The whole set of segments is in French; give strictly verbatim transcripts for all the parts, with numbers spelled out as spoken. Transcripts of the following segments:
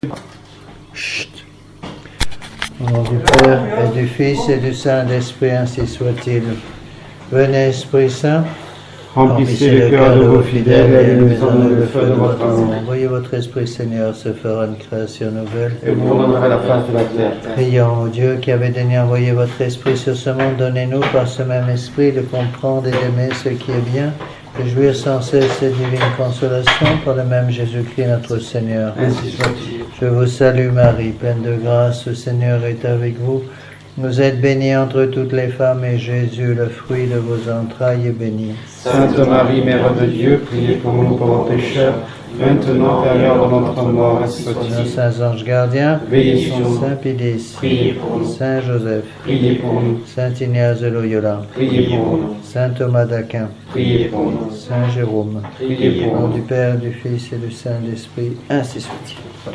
Chut. Au nom du Père et du Fils et du Saint-Esprit, ainsi soit-il. Venez, Esprit Saint, remplissez le cœur de vos fidèles et allumez-en le feu de votre amour. Envoyez votre Esprit, Seigneur, se fera une création nouvelle. Et vous redonnerez la face de la terre. Prions, ô Dieu, qui avez daigné envoyer votre Esprit sur ce monde, donnez-nous par ce même Esprit de comprendre et d'aimer ce qui est bien, de jouir sans cesse cette divine consolation par le même Jésus-Christ notre Seigneur. Ainsi soit-il. Je vous salue Marie, pleine de grâce, le Seigneur est avec vous. Vous êtes bénie entre toutes les femmes et Jésus, le fruit de vos entrailles, est béni. Sainte Marie, Mère de Dieu, priez pour nous pauvres pécheurs, maintenant et à l'heure de notre mort, ainsi soit-il. Saints anges gardiens, veillez sur nous. Saint Pédis, Priez pour nous. Saint Joseph, Priez pour nous. Saint Ignace de Loyola, Priez pour nous. Saint Thomas d'Aquin, Priez pour nous. Saint Jérôme, Priez au pour nom nous. du Père, du Fils et du Saint-Esprit, ainsi soit-il.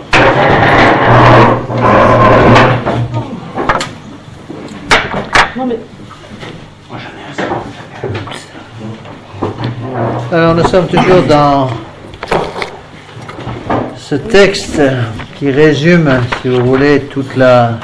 Non mais... Alors nous sommes toujours dans ce texte qui résume, si vous voulez, toute la,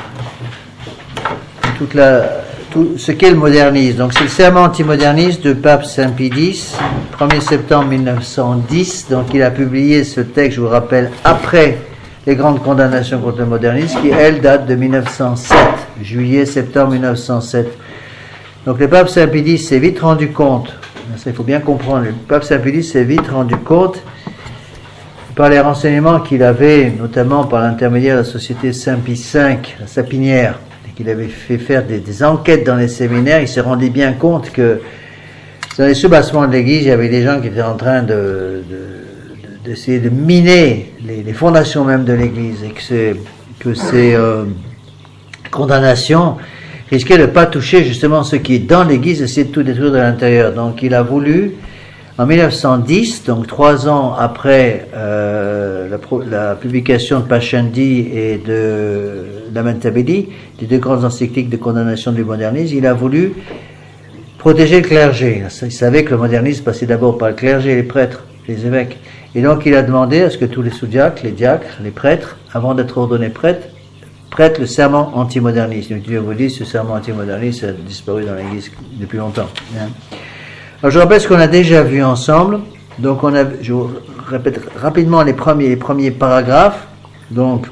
toute la, tout ce qu'est le modernisme. Donc c'est le serment antimoderniste du pape Saint Pie X, premier septembre mille neuf cent dix. Donc il a publié ce texte, je vous rappelle, après les grandes condamnations contre le modernisme, qui elle date de mille neuf cent sept, juillet-septembre mille neuf cent sept. Donc le pape Saint Pie X s'est vite rendu compte, ça il faut bien comprendre, le pape Saint Pie X s'est vite rendu compte, par les renseignements qu'il avait, notamment par l'intermédiaire de la société Saint Pie cinq, la Sapinière, et qu'il avait fait faire des, des enquêtes dans les séminaires, il s'est rendu bien compte que dans les soubassements de l'église, il y avait des gens qui étaient en train de, de, d'essayer de miner les, les fondations même de l'église, et que, c'est, que ces euh, condamnations risquaient de ne pas toucher justement ce qui est dans l'église, essayer de tout détruire de l'intérieur. Donc il a voulu, en mille neuf cent dix, donc trois ans après euh, la, pro, la publication de Pascendi et de Lamentabili, des deux grandes encycliques de condamnation du modernisme, il a voulu protéger le clergé. Il savait que le modernisme passait d'abord par le clergé, les prêtres, les évêques. Et donc il a demandé à ce que tous les sous-diacres, les diacres, les prêtres, avant d'être ordonnés prêtres, prêtent le serment antimoderniste. Donc, je vous dis, ce serment antimoderniste a disparu dans l'Église depuis longtemps. Hein. Alors, je rappelle ce qu'on a déjà vu ensemble. Donc, on a, je vous répète rapidement les premiers, les premiers paragraphes. Donc,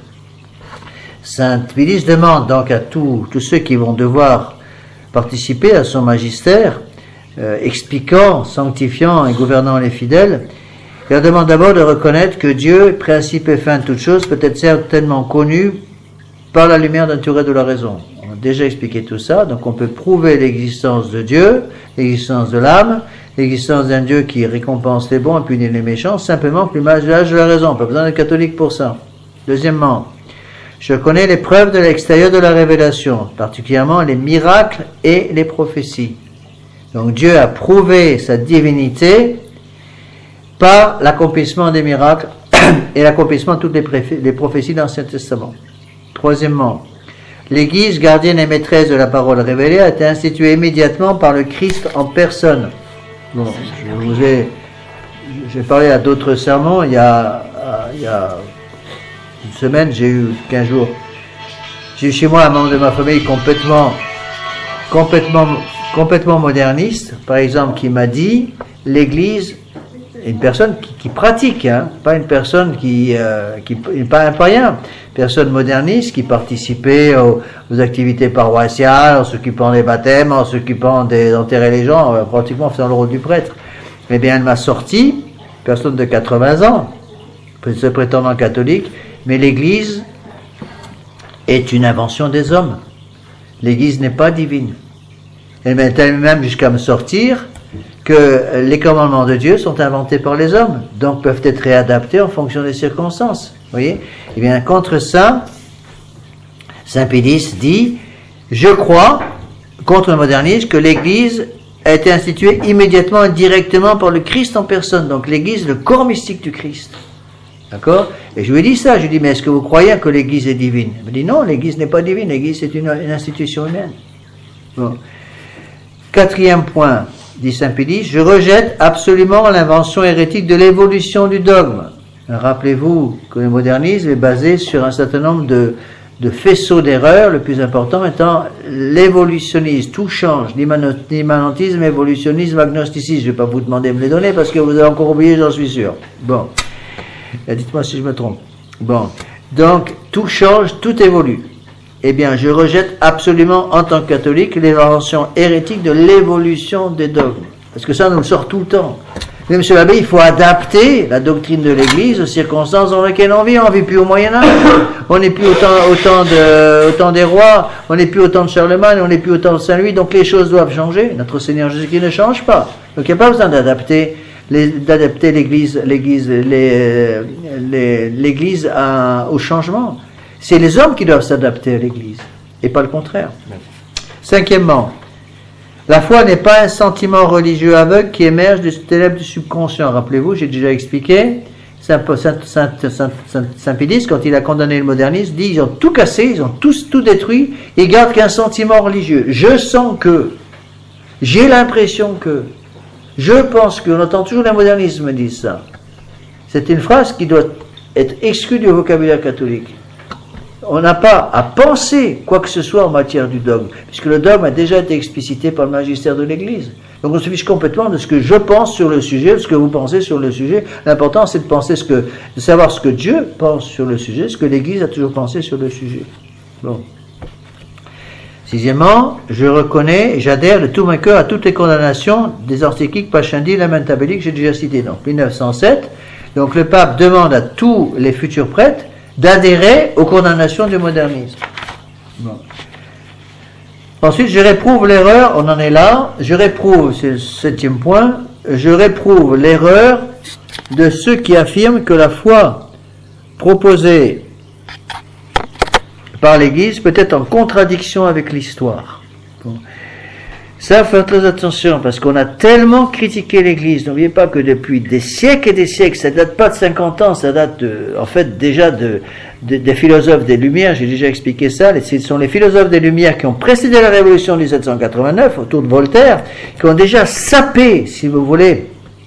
Saint Pie X demande donc à tous, tous ceux qui vont devoir participer à son magistère, euh, expliquant, sanctifiant et gouvernant les fidèles, il leur demande d'abord de reconnaître que Dieu, principe et fin de toute chose, peut être certainement connu par la lumière naturelle de la raison. On a déjà expliqué tout ça, donc on peut prouver l'existence de Dieu, l'existence de l'âme, l'existence d'un Dieu qui récompense les bons et punit les méchants, simplement que l'image de la raison. Pas besoin d'être catholique pour ça. Deuxièmement, je connais les preuves de l'extérieur de la révélation, particulièrement les miracles et les prophéties. Donc Dieu a prouvé sa divinité par l'accomplissement des miracles et l'accomplissement de toutes les, préf- les prophéties dans l'Ancien Testament. Troisièmement, l'Église, gardienne et maîtresse de la parole révélée, a été instituée immédiatement par le Christ en personne. Bon, je vous ai, j'ai parlé à d'autres sermons, il y a, il y a une semaine, j'ai eu quinze jours, j'ai eu chez moi un membre de ma famille complètement, complètement, complètement moderniste, par exemple, qui m'a dit, l'Église, une personne qui, qui pratique, hein, pas une personne qui, euh, qui pas un païen, personne moderniste qui participait aux, aux activités paroissiales, en s'occupant des baptêmes, en s'occupant des, d'enterrer les gens, euh, pratiquement faisant le rôle du prêtre. Eh bien, elle m'a sorti, personne de quatre-vingts ans, se prétendant catholique, mais l'Église est une invention des hommes. L'Église n'est pas divine. Elle m'est elle-même jusqu'à me sortir que les commandements de Dieu sont inventés par les hommes, donc peuvent être réadaptés en fonction des circonstances. Vous voyez ? Eh bien, contre ça, Saint Pie X dit, je crois, contre le modernisme, que l'Église a été instituée immédiatement et directement par le Christ en personne. Donc l'Église, le corps mystique du Christ. D'accord ? Et je lui ai dit ça, je lui ai dit, mais est-ce que vous croyez que l'Église est divine ? Il me dit, non, l'Église n'est pas divine, l'Église est une, une institution humaine. Bon. Quatrième point, dit Saint Pie X, je rejette absolument l'invention hérétique de l'évolution du dogme. Rappelez-vous que le modernisme est basé sur un certain nombre de, de faisceaux d'erreurs, le plus important étant l'évolutionnisme. Tout change, l'immanentisme, évolutionnisme, agnosticisme. Je ne vais pas vous demander de me les donner parce que vous avez encore oublié, j'en suis sûr. Bon, dites-moi si je me trompe. Bon, donc tout change, tout évolue. Eh bien, je rejette absolument en tant que catholique l'invention hérétique de l'évolution des dogmes. Parce que ça nous le sort tout le temps. Mais monsieur l'abbé, il faut adapter la doctrine de l'Église aux circonstances dans lesquelles on vit. On ne vit plus au Moyen-Âge. On n'est plus au temps, au, temps de, au temps des rois. On n'est plus au temps de Charlemagne. On n'est plus au temps de Saint-Louis. Donc les choses doivent changer. Notre Seigneur Jésus-Christ ne change pas. Donc il n'y a pas besoin d'adapter, les, d'adapter l'Église, l'Église, les, les, l'Église à, au changement. C'est les hommes qui doivent s'adapter à l'Église. Et pas le contraire. Cinquièmement, la foi n'est pas un sentiment religieux aveugle qui émerge des ténèbres du subconscient. Rappelez-vous, j'ai déjà expliqué, Saint, Saint, Saint, Saint, Saint, Saint Pédis, quand il a condamné le modernisme, dit ils ont tout cassé, ils ont tous tout détruit, ils gardent qu'un sentiment religieux. Je sens que, j'ai l'impression que, je pense que, on entend toujours les modernistes me dire ça. C'est une phrase qui doit être exclue du vocabulaire catholique. On n'a pas à penser quoi que ce soit en matière du dogme, puisque le dogme a déjà été explicité par le magistère de l'Église. Donc on se fiche complètement de ce que je pense sur le sujet, de ce que vous pensez sur le sujet. L'important c'est de penser ce que, de savoir ce que Dieu pense sur le sujet, ce que l'Église a toujours pensé sur le sujet. Bon. Sixièmement, je reconnais et j'adhère de tout mon cœur à toutes les condamnations des encycliques Pascendi et Lamentabili que j'ai déjà citées. Donc mille neuf cent sept, donc le pape demande à tous les futurs prêtres d'adhérer aux condamnations du modernisme. Bon. Ensuite, je réprouve l'erreur, on en est là, je réprouve, c'est le septième point, je réprouve l'erreur de ceux qui affirment que la foi proposée par l'Église peut être en contradiction avec l'histoire. Bon. Ça, faites très attention, parce qu'on a tellement critiqué l'Église. N'oubliez pas que depuis des siècles et des siècles, ça date pas de cinquante ans, ça date de, en fait déjà de, de, des philosophes des Lumières, j'ai déjà expliqué ça, ce sont les philosophes des Lumières qui ont précédé la Révolution de dix-sept cent quatre-vingt-neuf, autour de Voltaire, qui ont déjà sapé, si vous voulez,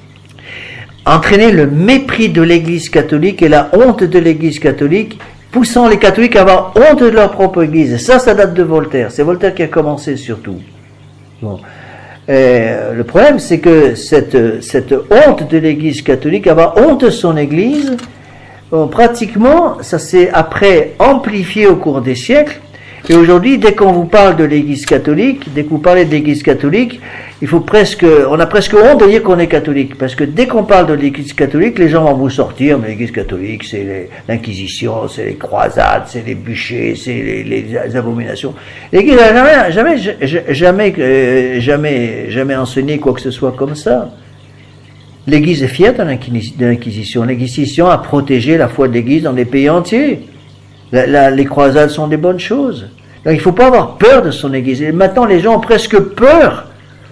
entraîné le mépris de l'Église catholique et la honte de l'Église catholique, poussant les catholiques à avoir honte de leur propre Église. Et ça, ça date de Voltaire. C'est Voltaire qui a commencé surtout. Bon. Et le problème, c'est que cette, cette honte de l'Église catholique, avoir honte de son Église, bon, pratiquement, ça s'est après amplifié au cours des siècles. Et aujourd'hui, dès qu'on vous parle de l'Église catholique, dès que vous parlez de l'Église catholique, il faut presque, on a presque honte de dire qu'on est catholique, parce que dès qu'on parle de l'Église catholique, les gens vont vous sortir, mais l'Église catholique, c'est l'Inquisition, c'est les croisades, c'est les bûchers, c'est les, les abominations. L'Église n'a jamais, jamais, jamais, euh, jamais, jamais enseigné quoi que ce soit comme ça. L'Église est fière de l'Inquisition. L'Inquisition a protégé la foi de l'Église dans des pays entiers. La, la, les croisades sont des bonnes choses. Donc il ne faut pas avoir peur de son Église. Et maintenant, les gens ont presque peur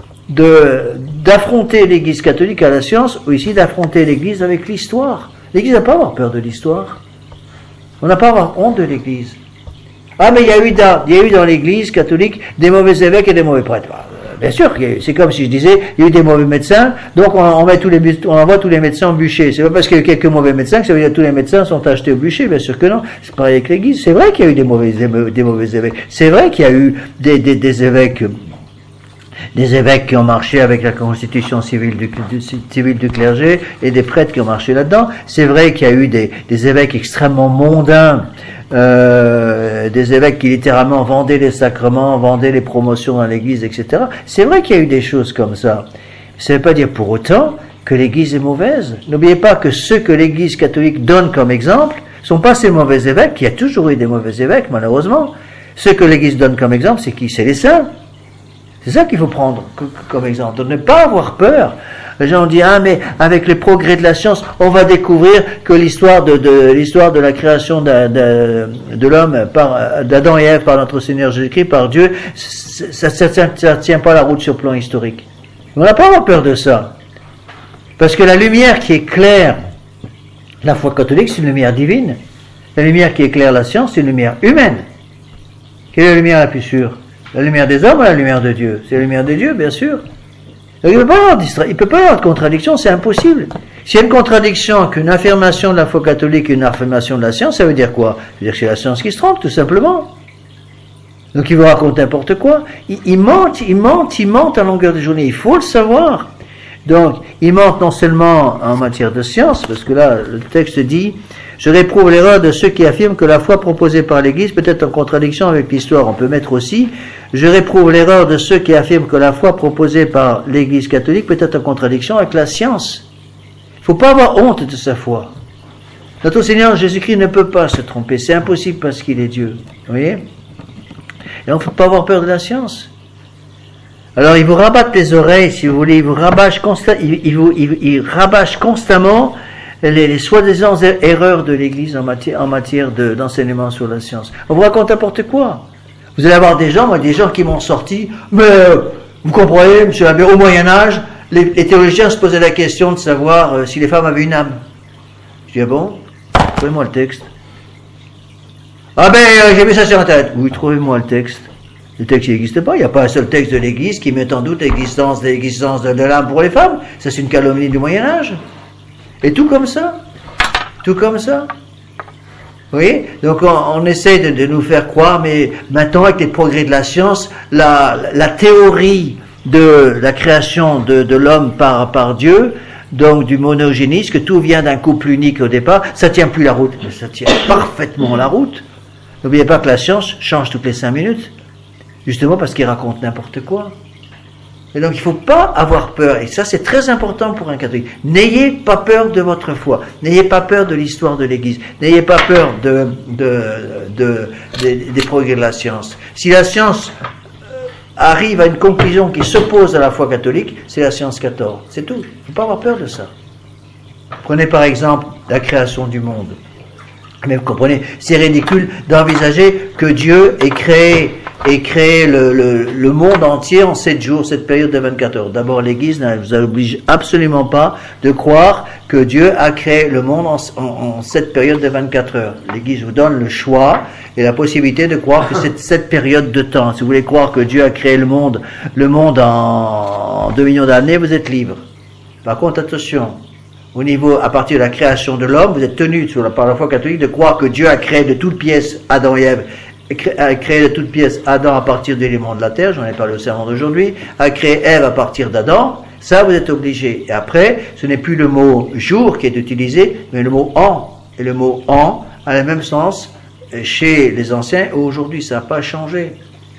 de d'affronter l'Église catholique à la science, ou ici d'affronter l'Église avec l'histoire. L'Église n'a pas à avoir peur de l'histoire. On n'a pas à avoir honte de l'Église. Ah, mais il y a eu dans, il y a eu dans l'Église catholique des mauvais évêques et des mauvais prêtres. Bien sûr, c'est comme si je disais, il y a eu des mauvais médecins, donc on, on, met tous les, on envoie tous les médecins au bûcher. C'est pas parce qu'il y a eu quelques mauvais médecins que ça veut dire que tous les médecins sont achetés au bûcher, bien sûr que non. C'est pareil avec l'Église. C'est vrai qu'il y a eu des mauvais, des mauvais évêques. C'est vrai qu'il y a eu des, des, des évêques, des évêques qui ont marché avec la constitution civile du, du, civile du clergé et des prêtres qui ont marché là-dedans. C'est vrai qu'il y a eu des, des évêques extrêmement mondains, Euh, des évêques qui littéralement vendaient les sacrements, vendaient les promotions dans l'Église, et cetera. C'est vrai qu'il y a eu des choses comme ça. Ça ne veut pas dire pour autant que l'Église est mauvaise. N'oubliez pas que ceux que l'Église catholique donne comme exemple ne sont pas ces mauvais évêques. Il y a toujours eu des mauvais évêques, malheureusement. Ceux que l'Église donne comme exemple, c'est qui? C'est les saints. C'est ça qu'il faut prendre comme exemple. De ne pas avoir peur. Les gens ont dit, ah, mais avec les progrès de la science, on va découvrir que l'histoire de, de l'histoire de la création de, de, de l'homme par, d'Adam et Ève par notre Seigneur Jésus-Christ, par Dieu, ça ne tient pas la route sur le plan historique. On n'a pas à avoir peur de ça. Parce que la lumière qui éclaire la foi catholique, c'est une lumière divine. La lumière qui éclaire la science, c'est une lumière humaine. Quelle est la lumière la plus sûre? La lumière des hommes ou la lumière de Dieu? C'est la lumière de Dieu, bien sûr. Donc, il ne peut pas y avoir de distra- il peut pas y avoir de contradiction, c'est impossible. S'il y a une contradiction qu'une affirmation de la foi catholique et une affirmation de la science, ça veut dire quoi? Ça veut dire que c'est la science qui se trompe, tout simplement. Donc il vous raconte n'importe quoi. Il, il mente, il mente, il mente à longueur de journée. Il faut le savoir. Donc, il mente non seulement en matière de science, parce que là, le texte dit « Je réprouve l'erreur de ceux qui affirment que la foi proposée par l'Église peut être en contradiction avec l'histoire. » On peut mettre aussi « Je réprouve l'erreur de ceux qui affirment que la foi proposée par l'Église catholique peut être en contradiction avec la science. » Il ne faut pas avoir honte de sa foi. Notre Seigneur Jésus-Christ ne peut pas se tromper. C'est impossible parce qu'il est Dieu. Vous voyez? Et on ne faut pas avoir peur de la science. Alors, il vous rabattent les oreilles, si vous voulez, il vous rabâche, consta- il, il vous, il, il rabâche constamment les, les soi-disant erreurs de l'Église en matière, en matière de, d'enseignement sur la science. On vous raconte n'importe quoi. Vous allez avoir des gens, moi, des gens qui m'ont sorti, mais euh, vous comprenez, monsieur l'abbé, au Moyen-Âge, les, les théologiens se posaient la question de savoir euh, si les femmes avaient une âme. Je dis, ah bon? Trouvez-moi le texte. Ah ben, euh, j'ai vu ça sur Internet. Oui, trouvez-moi le texte. Le texte n'existe pas. Il n'y a pas un seul texte de l'Église qui met en doute l'existence, l'existence de, de l'âme pour les femmes. Ça, c'est une calomnie du Moyen-Âge. Et tout comme ça. Tout comme ça. Vous voyez? Donc, on, on essaie de, de nous faire croire, mais maintenant, avec les progrès de la science, la, la théorie de la création de, de l'homme par, par Dieu, donc du monogénisme, que tout vient d'un couple unique au départ, ça tient plus la route. Mais ça tient parfaitement la route. N'oubliez pas que la science change toutes les cinq minutes. Justement parce qu'il raconte n'importe quoi. Et donc il ne faut pas avoir peur. Et ça c'est très important pour un catholique. N'ayez pas peur de votre foi. N'ayez pas peur de l'histoire de l'Église. N'ayez pas peur de, de, de, de, des progrès de la science. Si la science arrive à une conclusion qui s'oppose à la foi catholique, c'est la science qui a tort. C'est tout. Il ne faut pas avoir peur de ça. Prenez par exemple la création du monde. Mais vous comprenez, c'est ridicule d'envisager que Dieu ait créé et créer le, le, le monde entier en sept jours, cette période de vingt-quatre heures. D'abord, l'Église ne vous oblige absolument pas de croire que Dieu a créé le monde en, en, en cette période de vingt-quatre heures. L'Église vous donne le choix et la possibilité de croire que c'est cette période de temps. Si vous voulez croire que Dieu a créé le monde, le monde en, en deux millions d'années, vous êtes libre. Par contre, attention, au niveau, à partir de la création de l'homme, vous êtes tenu, sur la, par la foi catholique, de croire que Dieu a créé de toutes pièces Adam et Ève, a créé de toutes pièces Adam à partir de l'élément de la terre, j'en ai parlé au sermon d'aujourd'hui, a créé Ève à partir d'Adam, ça vous êtes obligé. Et après, ce n'est plus le mot jour qui est utilisé, mais le mot en. Et le mot en a le même sens chez les anciens, aujourd'hui ça n'a pas changé.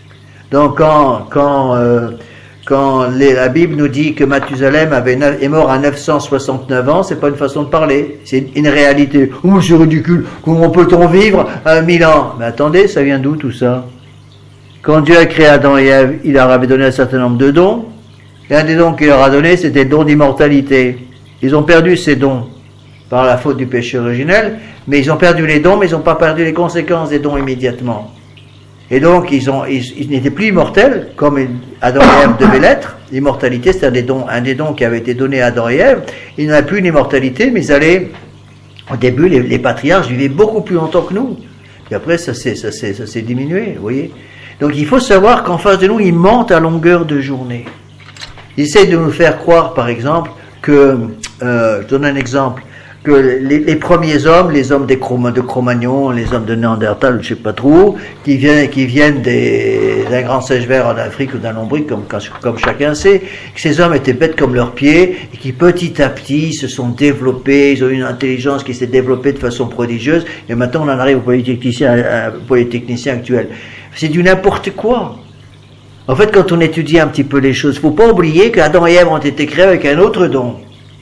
Donc quand, quand, euh, quand les, la Bible nous dit que Mathusalem avait neuf, est mort à neuf cent soixante-neuf ans, c'est pas une façon de parler, c'est une réalité. Oh, c'est ridicule, comment peut-on vivre à mille ans? Mais attendez, ça vient d'où tout ça? Quand Dieu a créé Adam et Ève, il leur avait donné un certain nombre de dons, et un des dons qu'il leur a donné, c'était le don d'immortalité. Ils ont perdu ces dons par la faute du péché originel, mais ils ont perdu les dons, mais ils n'ont pas perdu les conséquences des dons immédiatement. Et donc, ils, ont, ils, ils n'étaient plus immortels, comme Adam et Ève devaient l'être. L'immortalité, c'est un des dons, un des dons qui avait été donné à Adam et Ève. Ils n'avaient plus une immortalité, mais ils allaient, au début, les, les patriarches vivaient beaucoup plus longtemps que nous. Puis après, ça s'est, ça s'est, ça s'est diminué, vous voyez. Donc, il faut savoir qu'en face de nous, ils mentent à longueur de journée. Ils essaient de nous faire croire, par exemple, que, euh, je donne un exemple, que les, les premiers hommes, les hommes des Cro- de Cro-Magnon, les hommes de Néandertal, je sais pas trop, qui viennent, qui viennent des, d'un grand sèche-vert en Afrique ou d'un lombric, comme, comme chacun sait, que ces hommes étaient bêtes comme leurs pieds, et qui petit à petit se sont développés, ils ont une intelligence qui s'est développée de façon prodigieuse, et maintenant on en arrive aux polytechniciens, euh, polytechniciens actuels. C'est du n'importe quoi. En fait, quand on étudie un petit peu les choses, faut pas oublier qu'Adam et Ève ont été créés avec un autre don.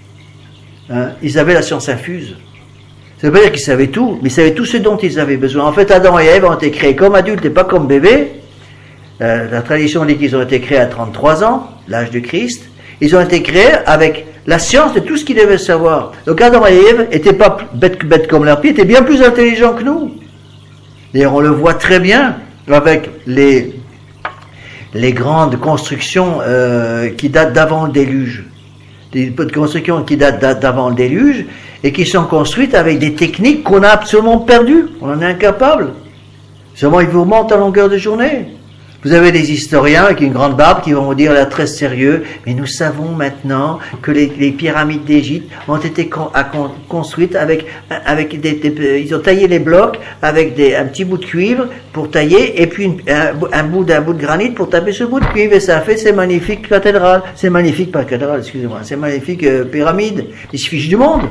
Hein, ils avaient la science infuse. Ça veut pas dire qu'ils savaient tout, mais ils savaient tout ce dont ils avaient besoin. En fait, Adam et Ève ont été créés comme adultes et pas comme bébés. Euh, la tradition dit qu'ils ont été créés à trente-trois ans, l'âge du Christ. Ils ont été créés avec la science de tout ce qu'ils devaient savoir. Donc Adam et Ève n'étaient pas bêtes, bêtes comme leurs pieds, étaient bien plus intelligents que nous. D'ailleurs, on le voit très bien avec les, les grandes constructions euh, qui datent d'avant le déluge. Des constructions qui datent d'avant le déluge et qui sont construites avec des techniques qu'on a absolument perdues. On en est incapable. Seulement, ils vous remontent à longueur de journée. Vous avez des historiens avec une grande barbe qui vont vous dire là très sérieux, mais nous savons maintenant que les, les pyramides d'Égypte ont été con, à, con, construites avec, avec des, des, ils ont taillé les blocs avec des, un petit bout de cuivre pour tailler et puis une, un, un bout d'un bout de granit pour taper ce bout de cuivre et ça a fait ces magnifiques cathédrales, ces magnifiques, pas cathédrales, excusez-moi, ces magnifiques euh, pyramides. Ils se fichent du monde.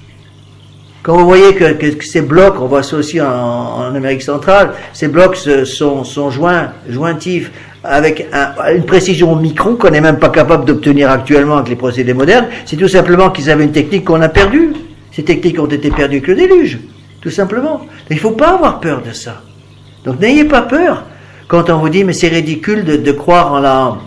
Quand vous voyez que, que, que ces blocs, on voit ça aussi en, en Amérique centrale, ces blocs sont, sont joints, jointifs, avec un, une précision au micron qu'on n'est même pas capable d'obtenir actuellement avec les procédés modernes, c'est tout simplement qu'ils avaient une technique qu'on a perdue. Ces techniques ont été perdues avec le déluge, tout simplement. Donc, il ne faut pas avoir peur de ça. Donc n'ayez pas peur quand on vous dit, mais c'est ridicule de, de croire en la...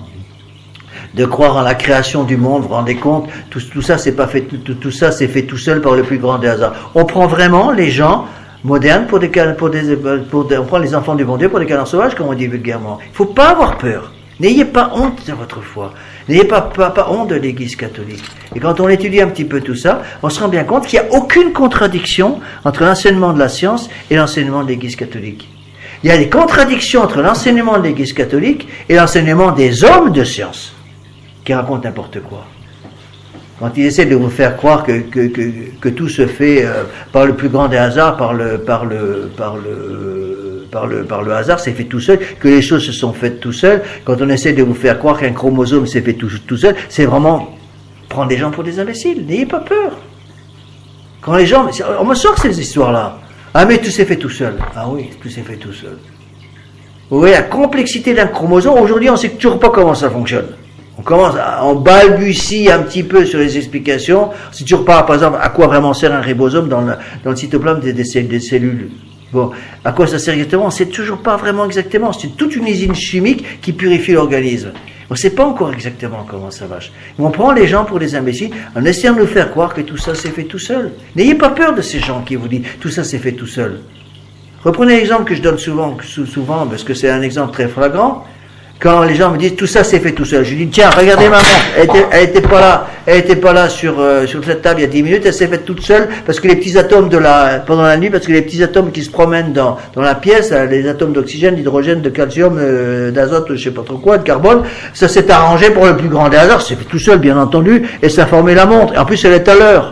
de croire en la création du monde, vous vous rendez compte, tout, tout ça c'est pas fait, tout, tout ça c'est fait tout seul par le plus grand des hasards. On prend vraiment les gens modernes pour des, pour des, pour des, on prend les enfants du bon Dieu pour des canards sauvages, comme on dit vulgairement. Il faut pas avoir peur. N'ayez pas honte de votre foi. N'ayez pas, pas, pas honte de l'Église catholique. Et quand on étudie un petit peu tout ça, on se rend bien compte qu'il n'y a aucune contradiction entre l'enseignement de la science et l'enseignement de l'Église catholique. Il y a des contradictions entre l'enseignement de l'Église catholique et l'enseignement des hommes de science, qui racontent n'importe quoi. Quand ils essaient de vous faire croire que, que, que, que tout se fait euh, par le plus grand des hasards, par le, par le, par le, par le, par le hasard, c'est fait tout seul, que les choses se sont faites tout seul, quand on essaie de vous faire croire qu'un chromosome s'est fait tout, tout seul, c'est vraiment prendre les gens pour des imbéciles. N'ayez pas peur. Quand les gens, on me sort ces histoires-là. Ah mais tout s'est fait tout seul. Ah oui, tout s'est fait tout seul. Vous voyez la complexité d'un chromosome, aujourd'hui on ne sait toujours pas comment ça fonctionne. On commence, à, on balbutie un petit peu sur les explications. C'est toujours pas, par exemple, à quoi vraiment sert un ribosome dans le, dans le cytoplasme des, des, des cellules. Bon, à quoi ça sert exactement? On ne sait toujours pas vraiment exactement. C'est toute une usine chimique qui purifie l'organisme. On ne sait pas encore exactement comment ça marche. On prend les gens pour des imbéciles en essayant de nous faire croire que tout ça s'est fait tout seul. N'ayez pas peur de ces gens qui vous disent tout ça s'est fait tout seul. Reprenez l'exemple que je donne souvent, souvent parce que c'est un exemple très flagrant. Quand les gens me disent tout ça c'est fait tout seul, je dis tiens regardez ma montre, elle était, elle était pas là, elle était pas là sur euh, sur cette table il y a dix minutes, elle s'est faite toute seule parce que les petits atomes de la pendant la nuit, parce que les petits atomes qui se promènent dans dans la pièce, les atomes d'oxygène, d'hydrogène, de calcium, euh, d'azote, je sais pas trop quoi, de carbone, ça s'est arrangé pour le plus grand des hasards, c'est fait tout seul bien entendu, et ça a formé la montre. Et en plus elle est à l'heure.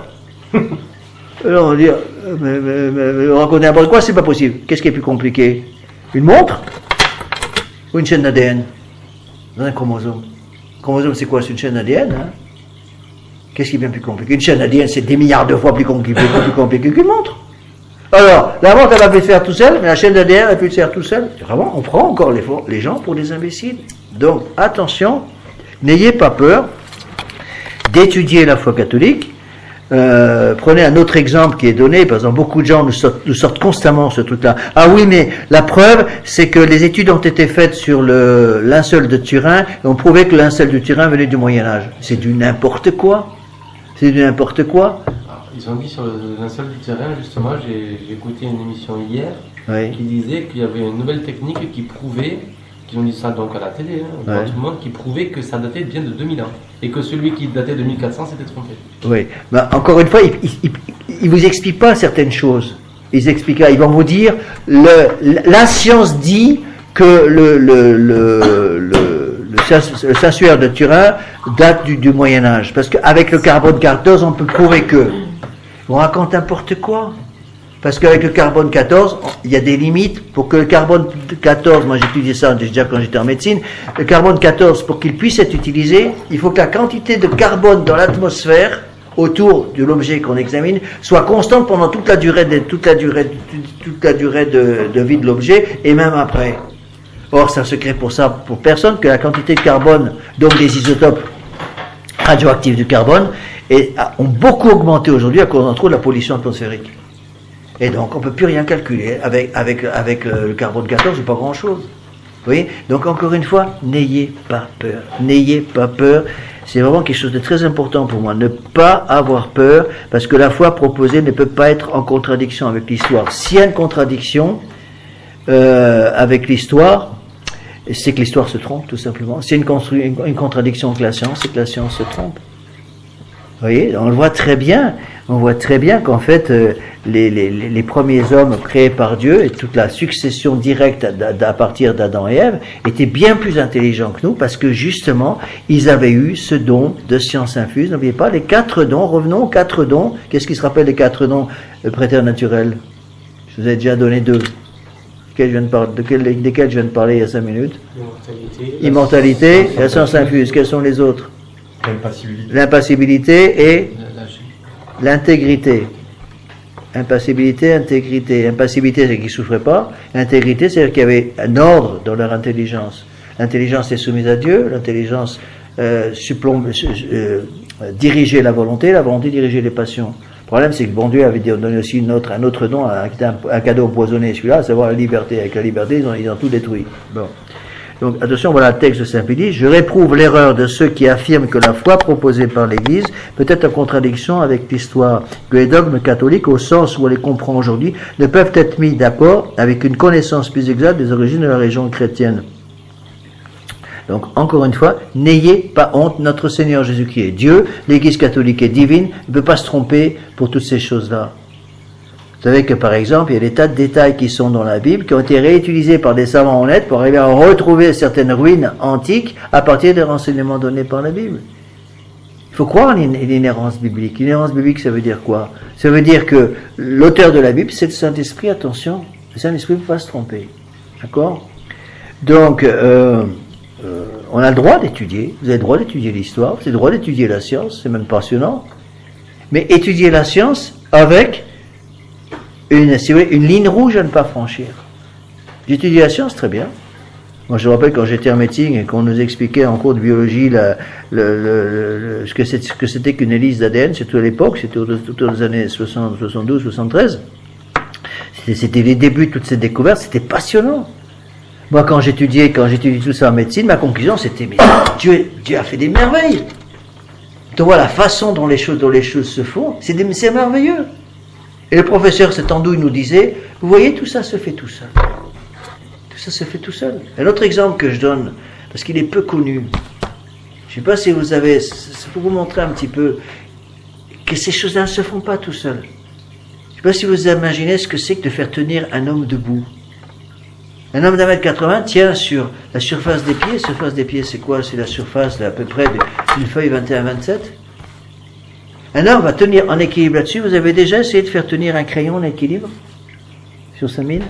Alors on va dire mais, mais, mais, mais on raconte n'importe quoi, c'est pas possible. Qu'est-ce qui est plus compliqué? Une montre ou une chaîne d'A D N? Dans un chromosome. Un chromosome, c'est quoi? C'est une chaîne d'A D N. Hein? Qu'est-ce qui est bien plus compliqué? Une chaîne d'A D N, c'est des milliards de fois plus compliqué, plus compliqué qu'une montre. Alors, la montre, elle a pu le faire tout seul, mais la chaîne d'A D N, elle a pu le faire tout seul. Vraiment, on prend encore les, les gens pour des imbéciles. Donc, attention, n'ayez pas peur d'étudier la foi catholique. Euh, prenez un autre exemple qui est donné, par exemple, beaucoup de gens nous sortent, nous sortent constamment ce truc-là. Ah oui, mais la preuve, c'est que les études ont été faites sur le linceul de Turin et on prouvait que le linceul de Turin venait du Moyen-Âge. C'est du n'importe quoi. C'est du n'importe quoi. Alors, ils ont dit sur le linceul du Turin, justement, j'ai, j'ai écouté une émission hier oui. qui disait qu'il y avait une nouvelle technique qui prouvait, qu'ils ont dit ça donc à la télé, hein, devant ouais. tout le monde, qui prouvait que ça datait bien de deux mille ans. Et que celui qui datait de mille quatre cents s'était trompé. Oui, ben, encore une fois, ils il, il, il vous expliquent pas certaines choses. Ils expliquent, ils vont vous dire, le, la science dit que le, le, le, le, le Saint-Suaire de Turin date du, du Moyen-Âge. Parce qu'avec le carbone quatorze, on peut prouver que. On raconte n'importe quoi. Parce qu'avec le carbone quatorze, il y a des limites pour que le carbone quatorze, moi j'ai étudié ça déjà quand j'étais en médecine, le carbone quatorze, pour qu'il puisse être utilisé, il faut que la quantité de carbone dans l'atmosphère, autour de l'objet qu'on examine, soit constante pendant toute la durée de, toute la durée, toute la durée de, de vie de l'objet, et même après. Or, c'est un secret pour ça, pour personne, que la quantité de carbone, donc des isotopes radioactifs du carbone, et, ont beaucoup augmenté aujourd'hui à cause, entre autres, de la pollution atmosphérique. Et donc, on ne peut plus rien calculer. Avec, avec, avec le carbone quatorze, c'est pas grand-chose. Vous voyez? Donc, encore une fois, n'ayez pas peur. N'ayez pas peur. C'est vraiment quelque chose de très important pour moi. Ne pas avoir peur, parce que la foi proposée ne peut pas être en contradiction avec l'histoire. S'il y a une contradiction euh, avec l'histoire, c'est que l'histoire se trompe, tout simplement. S'il y a une, une, une contradiction avec la science, c'est que la science se trompe. Vous voyez, on le voit très bien. On voit très bien qu'en fait, euh, les, les, les premiers hommes créés par Dieu et toute la succession directe à, à partir d'Adam et Ève étaient bien plus intelligents que nous parce que justement, ils avaient eu ce don de science infuse. N'oubliez pas, les quatre dons, revenons aux quatre dons. Qu'est-ce qui se rappelle des quatre dons euh, préternaturels? Je vous ai déjà donné deux. Je viens de parler, de quel, desquels je viens de parler il y a cinq minutes? Immortalité. Immortalité, la science infuse. Quels sont les autres? L'impassibilité. L'impassibilité et l'intégrité. Impassibilité, intégrité. Impassibilité, c'est qu'ils ne souffraient pas. Intégrité, c'est-à-dire qu'il y avait un ordre dans leur intelligence. L'intelligence est soumise à Dieu, l'intelligence euh, supplombe, euh, dirigeait la volonté, la volonté dirigeait les passions. Le problème, c'est que bon Dieu avait donné aussi une autre, un autre don, un, un cadeau empoisonné, celui-là, à savoir la liberté. Avec la liberté, ils ont, ils ont tout détruit. Bon. Donc, attention, voilà le texte de Saint Pie. Je réprouve l'erreur de ceux qui affirment que la foi proposée par l'Église peut être en contradiction avec l'histoire, que les dogmes catholiques, au sens où on les comprend aujourd'hui, ne peuvent être mis d'accord avec une connaissance plus exacte des origines de la religion chrétienne. Donc, encore une fois, n'ayez pas honte, notre Seigneur Jésus-Christ est Dieu, l'Église catholique est divine, il ne peut pas se tromper pour toutes ces choses-là. Vous savez que, par exemple, il y a des tas de détails qui sont dans la Bible, qui ont été réutilisés par des savants honnêtes pour arriver à retrouver certaines ruines antiques à partir des renseignements donnés par la Bible. Il faut croire en l'inhérence biblique. L'inhérence biblique, ça veut dire quoi? Ça veut dire que l'auteur de la Bible, c'est le Saint-Esprit, attention, le Saint-Esprit ne peut pas se tromper. D'accord? Donc, euh, euh, on a le droit d'étudier, vous avez le droit d'étudier l'histoire, vous avez le droit d'étudier la science, c'est même passionnant, mais étudier la science avec une, si vous voulez, une ligne rouge à ne pas franchir. J'étudie la science très bien. Moi, je me rappelle quand j'étais en médecine et qu'on nous expliquait en cours de biologie la, le, le, le, ce que c'est, ce que c'était qu'une hélice d'A D N, surtout à l'époque, c'était autour des années soixante, soixante-douze, soixante-treize. C'était, c'était les débuts de toutes ces découvertes, c'était passionnant. Moi, quand j'étudiais, quand j'étudiais tout ça en médecine, ma conclusion, c'était, mais Dieu, Dieu a fait des merveilles. Donc voilà, la façon dont les choses, dont les choses se font, c'est, des, c'est merveilleux. Et le professeur, cette andouille, nous disait, vous voyez, tout ça se fait tout seul. Tout ça se fait tout seul. Un autre exemple que je donne, parce qu'il est peu connu, je ne sais pas si vous avez, c'est pour vous montrer un petit peu que ces choses-là ne se font pas tout seul. Je ne sais pas si vous imaginez ce que c'est que de faire tenir un homme debout. Un homme d'un mètre quatre-vingts tient sur la surface des pieds. La surface des pieds, c'est quoi? C'est la surface là, à peu près d'une feuille vingt et un vingt-sept. Un homme va tenir en équilibre là-dessus. Vous avez déjà essayé de faire tenir un crayon en équilibre sur sa mine?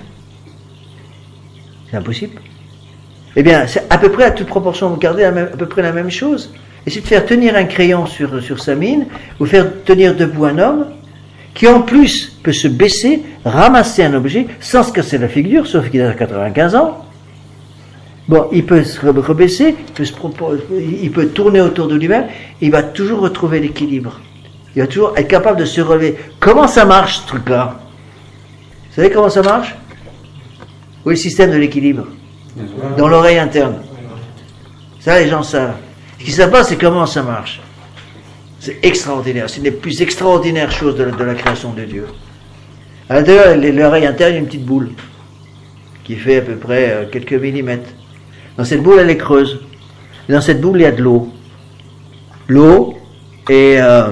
C'est impossible. Eh bien, c'est à peu près à toute proportion, vous gardez à, même, à peu près la même chose. Essayez de faire tenir un crayon sur, sur sa mine, ou faire tenir debout un homme, qui en plus peut se baisser, ramasser un objet, sans se casser la figure, sauf qu'il a quatre-vingt-quinze ans. Bon, il peut se rebaisser, il peut, se propos, il peut tourner autour de lui-même, il va toujours retrouver l'équilibre. Il va toujours être capable de se relever. Comment ça marche, ce truc-là? Vous savez comment ça marche? Oui, le système de l'équilibre. Dans l'oreille interne. Ça, les gens savent. Ce qu'ils ne savent pas, c'est comment ça marche. C'est extraordinaire. C'est une des plus extraordinaires choses de la, de la création de Dieu. À l'intérieur de l'oreille interne, il y a une petite boule qui fait à peu près euh, quelques millimètres. Dans cette boule, elle est creuse. Et dans cette boule, il y a de l'eau. L'eau est euh,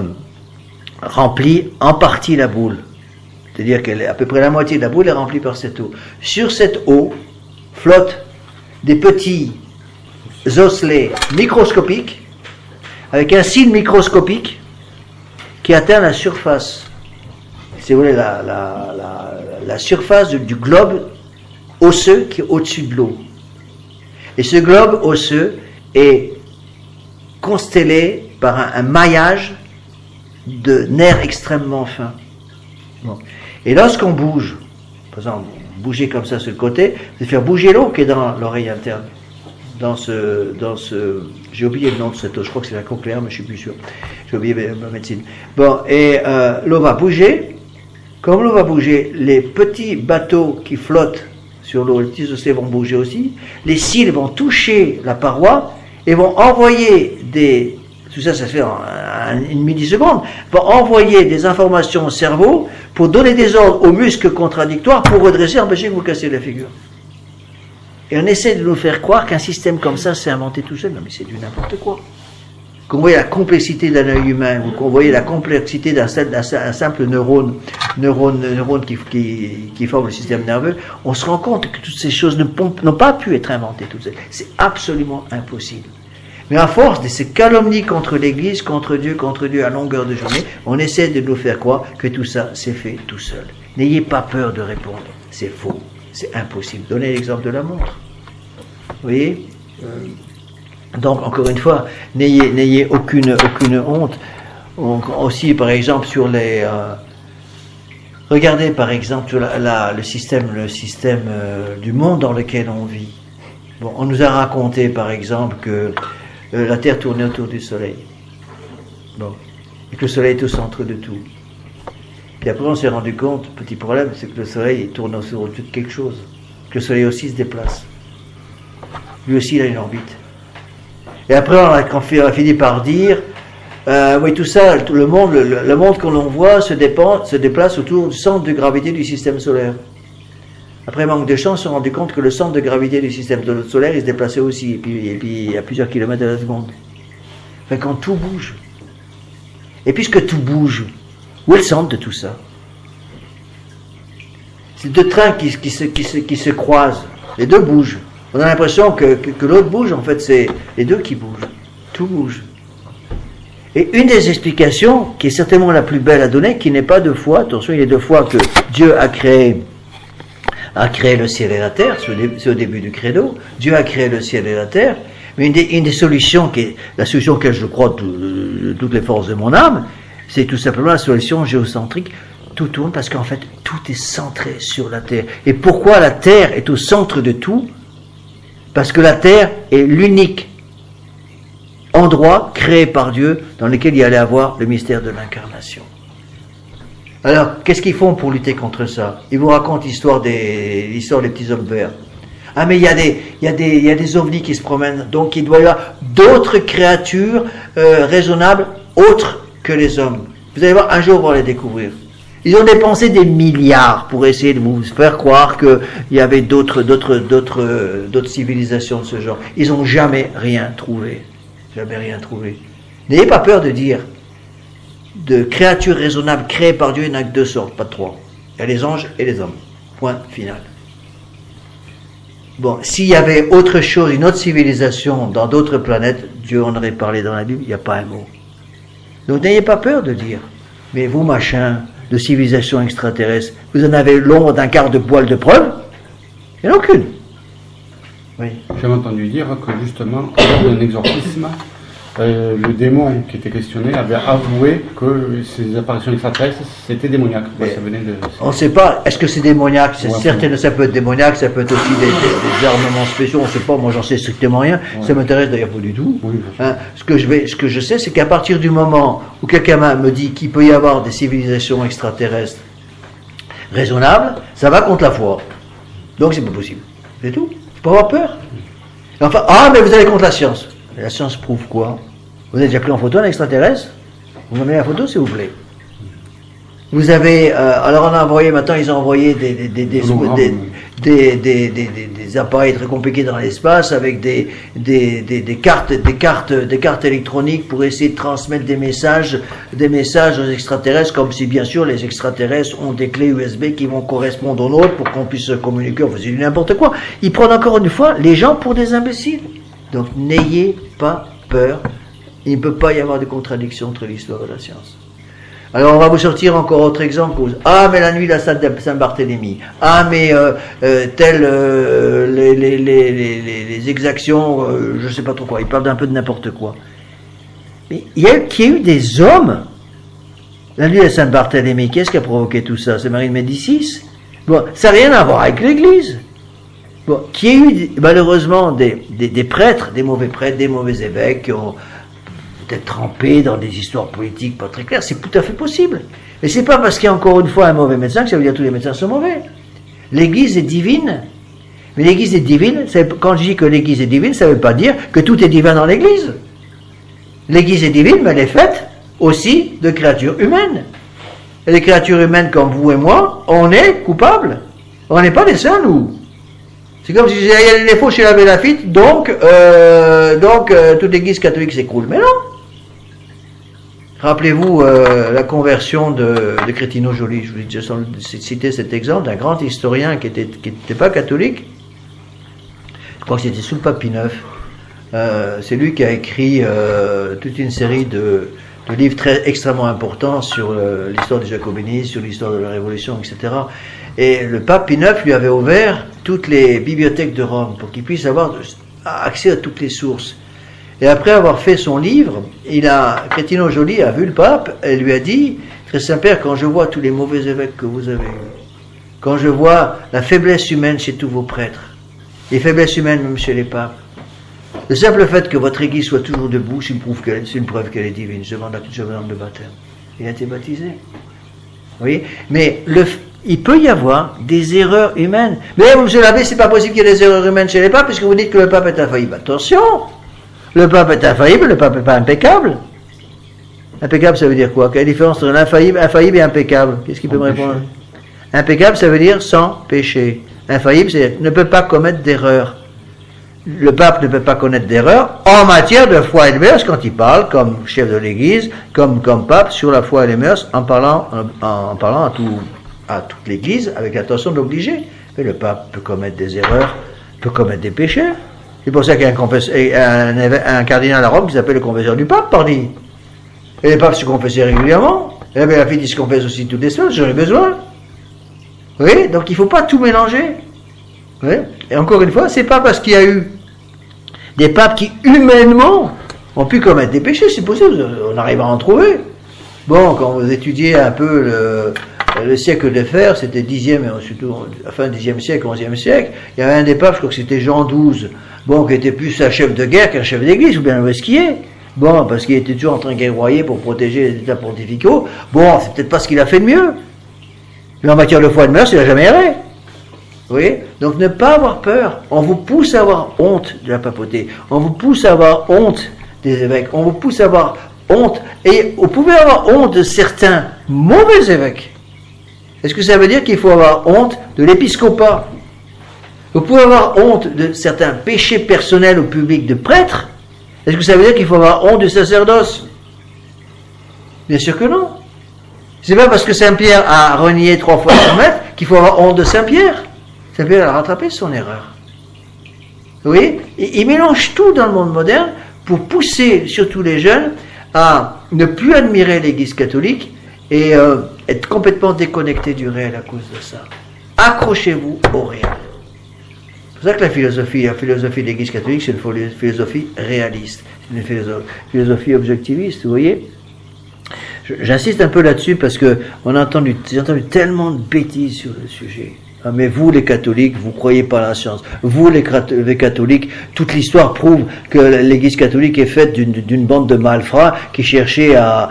remplie en partie la boule. C'est-à-dire qu'elle est à peu près la moitié de la boule est remplie par cette eau. Sur cette eau flottent des petits osselets microscopiques avec un cil microscopique qui atteint la surface. Si vous voulez, la, la, la, la surface du, du globe osseux qui est au-dessus de l'eau. Et ce globe osseux est constellé par un, un maillage de nerfs extrêmement fins. Bon. Et lorsqu'on bouge, par exemple, bouger comme ça sur le côté, c'est faire bouger l'eau qui est dans l'oreille interne. Dans ce, dans ce, j'ai oublié le nom de cette eau, je crois que c'est la cochléaire, mais je suis plus sûr. J'ai oublié ma médecine. Bon, et euh, l'eau va bouger. Comme l'eau va bouger, les petits bateaux qui flottent sur l'eau, les petits océans vont bouger aussi. Les cils vont toucher la paroi et vont envoyer des, tout ça, ça se fait en une milliseconde, vont envoyer des informations au cerveau pour donner des ordres aux muscles contradictoires pour redresser, empêcher que vous cassiez la figure. Et on essaie de nous faire croire qu'un système comme ça s'est inventé tout seul. Non, mais c'est du n'importe quoi. qu'on voyait la complexité d'un œil humain, ou qu'on voyait la complexité d'un, d'un, d'un simple neurone, neurone, neurone qui, qui, qui forme le système nerveux, on se rend compte que toutes ces choses ne, n'ont pas pu être inventées toutes seules. C'est absolument impossible. Mais à force de ces calomnies contre l'Église, contre Dieu, contre Dieu à longueur de journée, on essaie de nous faire croire que tout ça s'est fait tout seul. N'ayez pas peur de répondre. C'est faux. C'est impossible. Donnez l'exemple de la montre. Vous voyez ? Donc, encore une fois, n'ayez, n'ayez aucune, aucune honte. On, aussi, par exemple, sur les... Euh, regardez, par exemple, sur la, la, le système, le système euh, du monde dans lequel on vit. Bon, on nous a raconté, par exemple, que euh, la Terre tournait autour du Soleil. Bon. Et que le Soleil est au centre de tout. Puis après, on s'est rendu compte, petit problème, c'est que le Soleil tourne autour de quelque chose. Que le Soleil aussi se déplace. Lui aussi, il a une orbite. Et après, on a, on a fini par dire, euh, oui, tout ça, tout le monde, le, le monde que l'on voit se, dépend, se déplace autour du centre de gravité du système solaire. Après, manque de chance, on s'est rendu compte que le centre de gravité du système solaire, il se déplaçait aussi, et puis, et puis à plusieurs kilomètres à la seconde. Enfin, quand tout bouge. Et puisque tout bouge, où est le centre de tout ça? C'est deux trains qui, qui, se, qui, se, qui se croisent. Les deux bougent. On a l'impression que, que, que l'autre bouge, en fait, c'est les deux qui bougent. Tout bouge. Et une des explications, qui est certainement la plus belle à donner, qui n'est pas deux fois, attention, il y a deux fois que Dieu a créé, a créé le ciel et la terre, c'est au, dé, c'est au début du credo, Dieu a créé le ciel et la terre, mais une des, une des solutions, qui est la solution auquel je crois de, de, de toutes les forces de mon âme, c'est tout simplement la solution géocentrique. Tout tourne parce qu'en fait, tout est centré sur la terre. Et pourquoi la terre est au centre de tout? Parce que la terre est l'unique endroit créé par Dieu dans lequel il y allait avoir le mystère de l'incarnation. Alors, qu'est-ce qu'ils font pour lutter contre ça? Ils vous racontent l'histoire des, l'histoire des petits hommes verts. Ah, mais il y a des, il y a des, il y a des ovnis qui se promènent, donc il doit y avoir d'autres créatures euh, raisonnables autres que les hommes. Vous allez voir, un jour, on va les découvrir. Ils ont dépensé des milliards pour essayer de vous faire croire qu'il y avait d'autres, d'autres, d'autres, d'autres civilisations de ce genre. Ils n'ont jamais rien trouvé. Jamais rien trouvé. N'ayez pas peur de dire de créatures raisonnables créées par Dieu, il n'y en a que deux sortes, pas trois. Il y a les anges et les hommes. Point final. Bon, s'il y avait autre chose, une autre civilisation dans d'autres planètes, Dieu en aurait parlé dans la Bible, il n'y a pas un mot. Donc n'ayez pas peur de dire, mais vous, machin, de civilisation extraterrestre, vous en avez l'ombre d'un quart de poil de preuve? Il n'y en a aucune. Oui. J'ai entendu dire que justement, lors d'un exorcisme, euh, le démon qui était questionné avait avoué que ces apparitions extraterrestres, c'était démoniaque. Ouais, ça venait de... On ne sait pas, est-ce que c'est démoniaque? C'est ouais, certain, ça peut être démoniaque, ça peut être aussi des, des, des armements spéciaux, on ne sait pas, moi j'en sais strictement rien, ouais. Ça m'intéresse d'ailleurs pas du tout. Oui, hein, ce, que je vais, ce que je sais, c'est qu'à partir du moment où quelqu'un me dit qu'il peut y avoir des civilisations extraterrestres raisonnables, ça va contre la foi. Donc c'est pas possible. C'est tout. Il faut pas avoir peur. Enfin, ah, mais vous allez contre la science. La science prouve quoi? Vous avez déjà pris en photo un extraterrestre? Vous m'amenez la photo, s'il vous plaît. Vous avez... Euh, alors on a envoyé, maintenant ils ont envoyé des, des, des, des, des, des, des, des, des, des appareils très compliqués dans l'espace avec des, des, des, des, cartes, des, cartes, des cartes électroniques pour essayer de transmettre des messages, des messages aux extraterrestres, comme si bien sûr les extraterrestres ont des clés U S B qui vont correspondre aux nôtres pour qu'on puisse se communiquer. Enfin, c'est n'importe quoi. Ils prennent encore une fois les gens pour des imbéciles. Donc n'ayez pas peur. Il ne peut pas y avoir de contradiction entre l'histoire et la science. Alors on va vous sortir encore autre exemple. Ah, mais la nuit de la Saint-Barthélemy. Ah, mais euh, euh, telles euh, les, les, les, les, les exactions, euh, je ne sais pas trop quoi. Ils parlent d'un peu de n'importe quoi. Mais il y a, qu'il y a eu des hommes. La nuit de la Saint-Barthélemy, qu'est-ce qui a provoqué tout ça? C'est Marie de Médicis. Bon, ça n'a rien à voir avec l'Église. Bon, qu'il y ait eu malheureusement des, des, des prêtres, des mauvais prêtres, des mauvais évêques qui ont peut-être trempé dans des histoires politiques pas très claires, c'est tout à fait possible. Mais c'est pas parce qu'il y a encore une fois un mauvais médecin que ça veut dire que tous les médecins sont mauvais. L'Église est divine. Mais l'Église est divine, quand je dis que l'Église est divine, ça ne veut pas dire que tout est divin dans l'Église. L'Église est divine, mais elle est faite aussi de créatures humaines. Et les créatures humaines comme vous et moi, on est coupables. On n'est pas des saints, nous. C'est comme si il y a des défauts chez la Bélafitte, donc, euh, donc euh, toute l'Église catholique s'écroule. Mais non, Rappelez-vous euh, la conversion de, de Crétino Joly. Je vous ai déjà cité cet exemple d'un grand historien qui n'était qui était pas catholique. Je crois que c'était sous le pape Pie neuf. Euh, c'est lui qui a écrit euh, toute une série de, de livres très extrêmement importants sur le, l'histoire du jacobinisme, sur l'histoire de la Révolution, et cetera. Et le pape Pie neuf lui avait ouvert toutes les bibliothèques de Rome pour qu'il puisse avoir accès à toutes les sources. Et après avoir fait son livre, il a, Crétino Joly a vu le pape et lui a dit, Très Saint-Père, quand je vois tous les mauvais évêques que vous avez eus, quand je vois la faiblesse humaine chez tous vos prêtres, les faiblesses humaines même chez les papes, le simple fait que votre église soit toujours debout, c'est une preuve qu'elle, c'est une preuve qu'elle est divine. Je demande à toute demande de baptême. Il a été baptisé. Vous voyez? Mais le, il peut y avoir des erreurs humaines. Mais monsieur l'abbé, c'est pas possible qu'il y ait des erreurs humaines chez les papes, puisque vous dites que le pape est infaillible. Attention! Le pape est infaillible, le pape n'est pas impeccable. Impeccable, ça veut dire quoi? Quelle différence entre infaillible, infaillible et impeccable? Qu'est-ce qu'il peut me répondre? Impeccable, ça veut dire sans péché. Infaillible, c'est ne peut pas commettre d'erreur. Le pape ne peut pas connaître d'erreur en matière de foi et de mœurs quand il parle comme chef de l'Église, comme, comme pape sur la foi et les mœurs, en parlant, en, en parlant à, tout, à toute l'Église avec l'intention d'obliger. Mais le pape peut commettre des erreurs, peut commettre des péchés. C'est pour ça qu'il y a un, confesse, un, un, un cardinal à Rome qui s'appelle le confesseur du pape, pardi. Et les papes se confessaient régulièrement. Et bien la fille se confesse aussi toutes les semaines, j'en ai besoin. Oui, donc il ne faut pas tout mélanger. Oui. Et encore une fois, c'est pas parce qu'il y a eu des papes qui, humainement, ont pu commettre des péchés, c'est possible, on arrive à en trouver. Bon, quand vous étudiez un peu le, le siècle de fer, c'était dixième, et surtout, fin dixième siècle, onzième siècle, il y avait un des papes, je crois que c'était Jean douze, bon, qui était plus un chef de guerre qu'un chef d'église, ou bien où est-ce qu'il est. Bon, parce qu'il était toujours en train de guerroyer pour protéger les états pontificaux. Bon, c'est peut-être pas ce qu'il a fait de mieux. Mais en matière de foi et de mœurs, il n'a jamais erré. Vous voyez? Donc ne pas avoir peur. On vous pousse à avoir honte de la papauté. On vous pousse à avoir honte des évêques. On vous pousse à avoir honte. Et vous pouvez avoir honte de certains mauvais évêques. Est-ce que ça veut dire qu'il faut avoir honte de l'épiscopat? Vous pouvez avoir honte de certains péchés personnels au public de prêtres. Est-ce que ça veut dire qu'il faut avoir honte du sacerdoce? Bien sûr que non. C'est pas parce que Saint-Pierre a renié trois fois son maître qu'il faut avoir honte de Saint-Pierre. Saint-Pierre a rattrapé son erreur. Oui, il, il mélange tout dans le monde moderne pour pousser surtout les jeunes à ne plus admirer l'Église catholique et euh, être complètement déconnectés du réel à cause de ça. Accrochez-vous au réel. C'est pour ça que la philosophie, la philosophie de l'Église catholique, c'est une philosophie réaliste, c'est une philosophie objectiviste, vous voyez. J'insiste un peu là-dessus parce que on a entendu, j'ai entendu tellement de bêtises sur le sujet. Ah, mais vous, les catholiques, vous croyez pas à la science. Vous, les, les catholiques, toute l'histoire prouve que l'Église catholique est faite d'une, d'une bande de malfrats qui cherchaient à,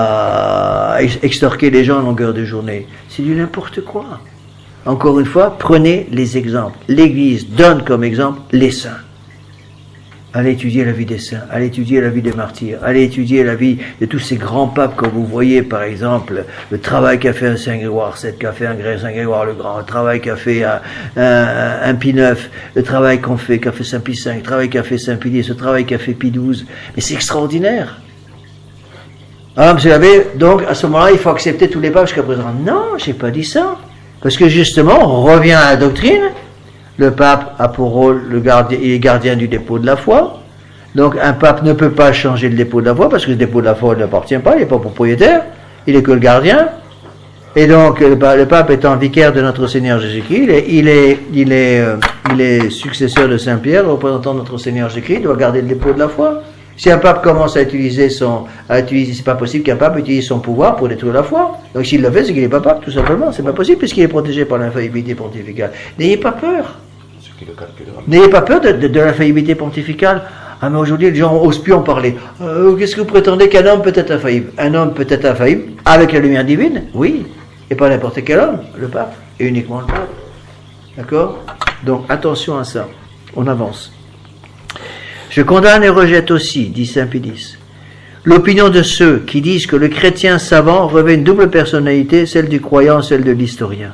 à extorquer les gens à longueur de journée. C'est du n'importe quoi. Encore une fois, prenez les exemples. L'Église donne comme exemple les saints. Allez étudier la vie des saints, allez étudier la vie des martyrs, allez étudier la vie de tous ces grands papes que vous voyez, par exemple, le travail qu'a fait un Saint Grégoire sept, qu'a fait un Saint Grégoire le Grand, le travail qu'a fait un, un, un Pie neuf, le travail qu'on fait, qu'a fait Saint Pie cinq, le travail qu'a fait Saint Pie dix, le travail qu'a fait Pie douze. Mais c'est extraordinaire. Ah, monsieur l'abbé, donc à ce moment-là, il faut accepter tous les papes jusqu'à présent. Non, j'ai pas dit ça. Parce que justement, on revient à la doctrine. Le pape a pour rôle, le gardien, il est gardien du dépôt de la foi. Donc un pape ne peut pas changer le dépôt de la foi parce que le dépôt de la foi ne l'appartient pas, il n'est pas propriétaire, il est que le gardien. Et donc le, le pape étant vicaire de notre Seigneur Jésus-Christ, il est, il est, il est, euh, il est successeur de Saint-Pierre, représentant notre Seigneur Jésus-Christ, il doit garder le dépôt de la foi. Si un pape commence à utiliser son, à utiliser, c'est pas possible qu'un pape utilise son pouvoir pour détruire la foi. Donc s'il le fait, c'est qu'il n'est pas pape, tout simplement. C'est pas possible puisqu'il est protégé par l'infaillibilité pontificale. N'ayez pas peur. N'ayez pas peur de, de, de l'infaillibilité pontificale. Ah, mais aujourd'hui, les gens osent plus en parler. Euh, qu'est-ce que vous prétendez qu'un homme peut être infaillible? Un homme peut être infaillible avec la lumière divine? Oui. Et pas n'importe quel homme, le pape. Et uniquement le pape. D'accord? Donc, attention à ça. On avance. Je condamne et rejette aussi, dit Saint Pie dix, l'opinion de ceux qui disent que le chrétien savant revêt une double personnalité, celle du croyant, celle de l'historien.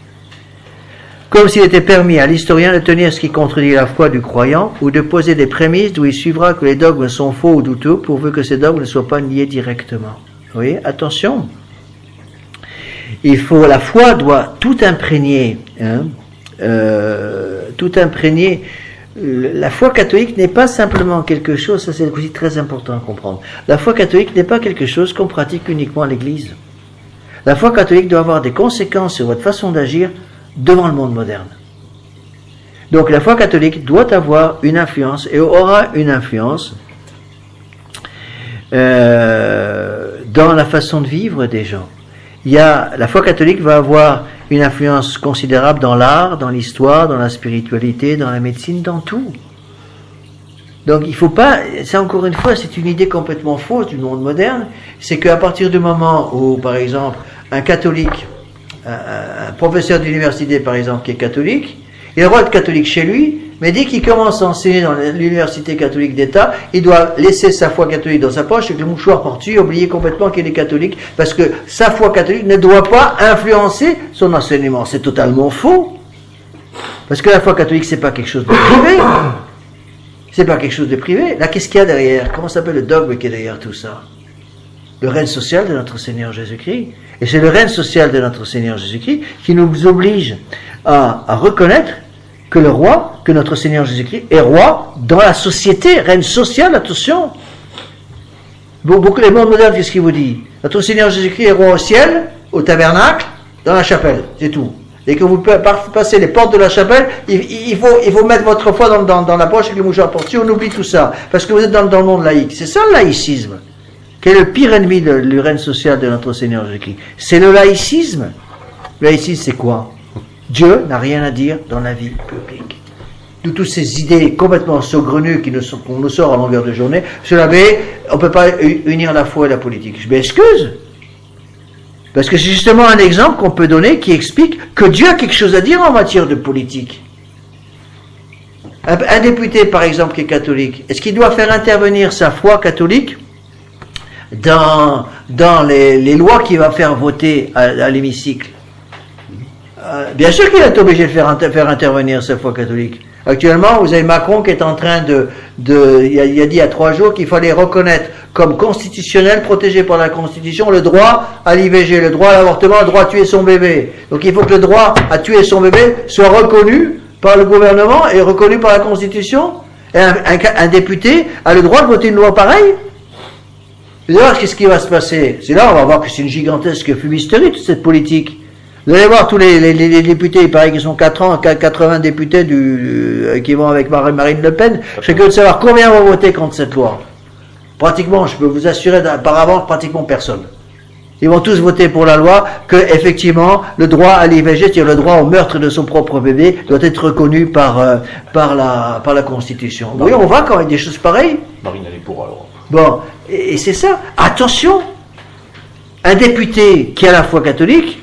Comme s'il était permis à l'historien de tenir ce qui contredit la foi du croyant, ou de poser des prémices d'où il suivra que les dogmes sont faux ou douteux, pourvu que ces dogmes ne soient pas niés directement. Vous voyez, attention. Il faut, la foi doit tout imprégner, hein, euh, tout imprégner. La foi catholique n'est pas simplement quelque chose, ça c'est aussi très important à comprendre. La foi catholique n'est pas quelque chose qu'on pratique uniquement à l'église. La foi catholique doit avoir des conséquences sur votre façon d'agir devant le monde moderne. Donc la foi catholique doit avoir une influence et aura une influence euh, dans la façon de vivre des gens. Il y a, la foi catholique va avoir une influence considérable dans l'art, dans l'histoire, dans la spiritualité, dans la médecine, dans tout. Donc il faut pas, c'est encore une fois, c'est une idée complètement fausse du monde moderne, c'est qu'à partir du moment où, par exemple, un catholique, un, un professeur d'université, par exemple, qui est catholique, il a le droit d'être catholique chez lui, mais dès qu'il commence à enseigner dans l'université catholique d'État, il doit laisser sa foi catholique dans sa poche, avec le mouchoir par-dessus, et oublier complètement qu'il est catholique, parce que sa foi catholique ne doit pas influencer son enseignement. C'est totalement faux. Parce que la foi catholique, c'est pas quelque chose de privé. C'est pas quelque chose de privé. Là, qu'est-ce qu'il y a derrière? Comment s'appelle le dogme qui est derrière tout ça? Le règne social de notre Seigneur Jésus-Christ. Et c'est le règne social de notre Seigneur Jésus-Christ qui nous oblige à, à reconnaître que le roi, que notre Seigneur Jésus-Christ est roi dans la société, règne social, attention. Bon, beaucoup les mondes modernes, qu'est-ce qu'il vous dit? Notre Seigneur Jésus-Christ est roi au ciel, au tabernacle, dans la chapelle, c'est tout. Et que vous passez les portes de la chapelle, il, il, faut, il faut mettre votre foi dans, dans, dans la poche avec le mouchoir par-dessus, on oublie tout ça. Parce que vous êtes dans, dans le monde laïque. C'est ça le laïcisme. Quel est le pire ennemi de, du règne social de notre Seigneur Jésus-Christ? C'est le laïcisme. Le laïcisme, c'est quoi? Dieu n'a rien à dire dans la vie publique. De toutes ces idées complètement saugrenues qui nous sont, qu'on nous sort à longueur de journée, sur la baie, on ne peut pas unir la foi et la politique. Je m'excuse. Parce que c'est justement un exemple qu'on peut donner qui explique que Dieu a quelque chose à dire en matière de politique. Un, un député, par exemple, qui est catholique, est-ce qu'il doit faire intervenir sa foi catholique dans, dans les, les lois qu'il va faire voter à, à l'hémicycle? euh, Bien sûr qu'il est obligé de faire, inter, faire intervenir sa foi catholique. Actuellement, vous avez Macron qui est en train de... de il, a, il a dit il y a trois jours qu'il fallait reconnaître comme constitutionnel, protégé par la Constitution, le droit à l'I V G, le droit à l'avortement, le droit à tuer son bébé. Donc il faut que le droit à tuer son bébé soit reconnu par le gouvernement et reconnu par la Constitution. Et un, un, un député a le droit de voter une loi pareille. Vous allez voir qu'est-ce qui va se passer. C'est là on va voir que c'est une gigantesque fumisterie toute cette politique. Vous allez voir tous les, les, les députés, il paraît qu'ils sont quatre-vingts députés du, euh, qui vont avec Marine Le Pen. Je serais curieux de savoir combien vont voter contre cette loi. Pratiquement, je peux vous assurer par avance, pratiquement personne. Ils vont tous voter pour la loi que, effectivement, le droit à l'I V G, c'est-à-dire le droit au meurtre de son propre bébé, doit être reconnu par, euh, par, la, par la Constitution. Vous voyez, on voit quand il y a des choses pareilles. Marine, elle est pour alors. Bon, et, et c'est ça. Attention, un député qui a la foi catholique,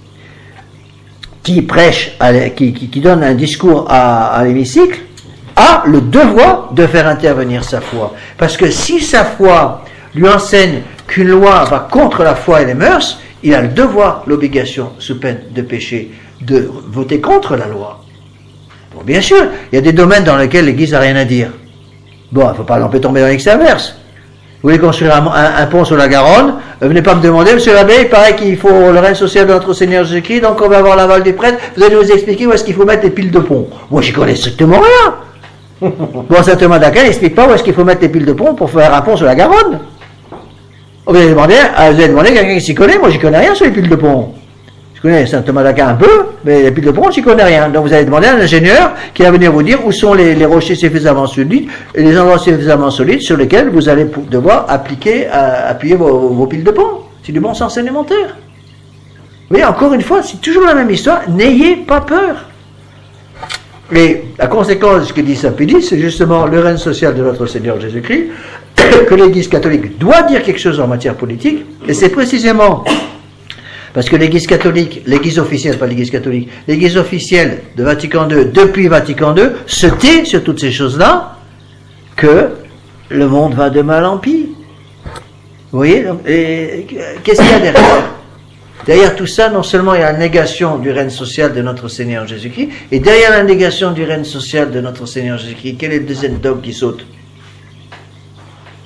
qui prêche, à, qui, qui, qui donne un discours à, à l'hémicycle, a le devoir de faire intervenir sa foi. Parce que si sa foi lui enseigne qu'une loi va contre la foi et les mœurs, il a le devoir, l'obligation, sous peine de péché, de voter contre la loi. Bon, bien sûr, il y a des domaines dans lesquels l'Église n'a rien à dire. Bon, il ne faut pas l'empêcher tomber dans l'excès inverse. Vous voulez construire un, un, un pont sur la Garonne, euh, venez pas me demander, monsieur l'abbé, il paraît qu'il faut le règne social de notre Seigneur Jésus-Christ, donc on va avoir l'aval des prêtres, vous allez nous expliquer où est-ce qu'il faut mettre les piles de pont. Moi, j'y connais strictement rien. Bon, Saint Thomas d'Aquin n'explique pas où est-ce qu'il faut mettre les piles de pont pour faire un pont sur la Garonne. Vous allez demander, vous allez demander à quelqu'un qui s'y connaît, moi j'y connais rien sur les piles de pont. Je connais Saint Thomas d'Aquin un peu, mais les piles de pont, j'y connais rien. Donc vous allez demander à un ingénieur qui va venir vous dire où sont les, les rochers suffisamment solides et les endroits suffisamment solides sur lesquels vous allez devoir appliquer, euh, appuyer vos, vos piles de pont. C'est du bon sens élémentaire. Vous voyez, encore une fois, c'est toujours la même histoire, n'ayez pas peur. Et la conséquence de ce que dit Saint Pédis, c'est justement le règne social de notre Seigneur Jésus-Christ, que l'Église catholique doit dire quelque chose en matière politique, et c'est précisément parce que l'Église catholique, l'Église officielle, pas l'Église catholique, l'Église officielle de Vatican deux, depuis Vatican deux, se tait sur toutes ces choses-là, que le monde va de mal en pis. Vous voyez, et qu'est-ce qu'il y a derrière? Derrière tout ça, non seulement il y a la négation du règne social de notre Seigneur Jésus-Christ, et derrière la négation du règne social de notre Seigneur Jésus-Christ, quel est le deuxième dogme qui saute?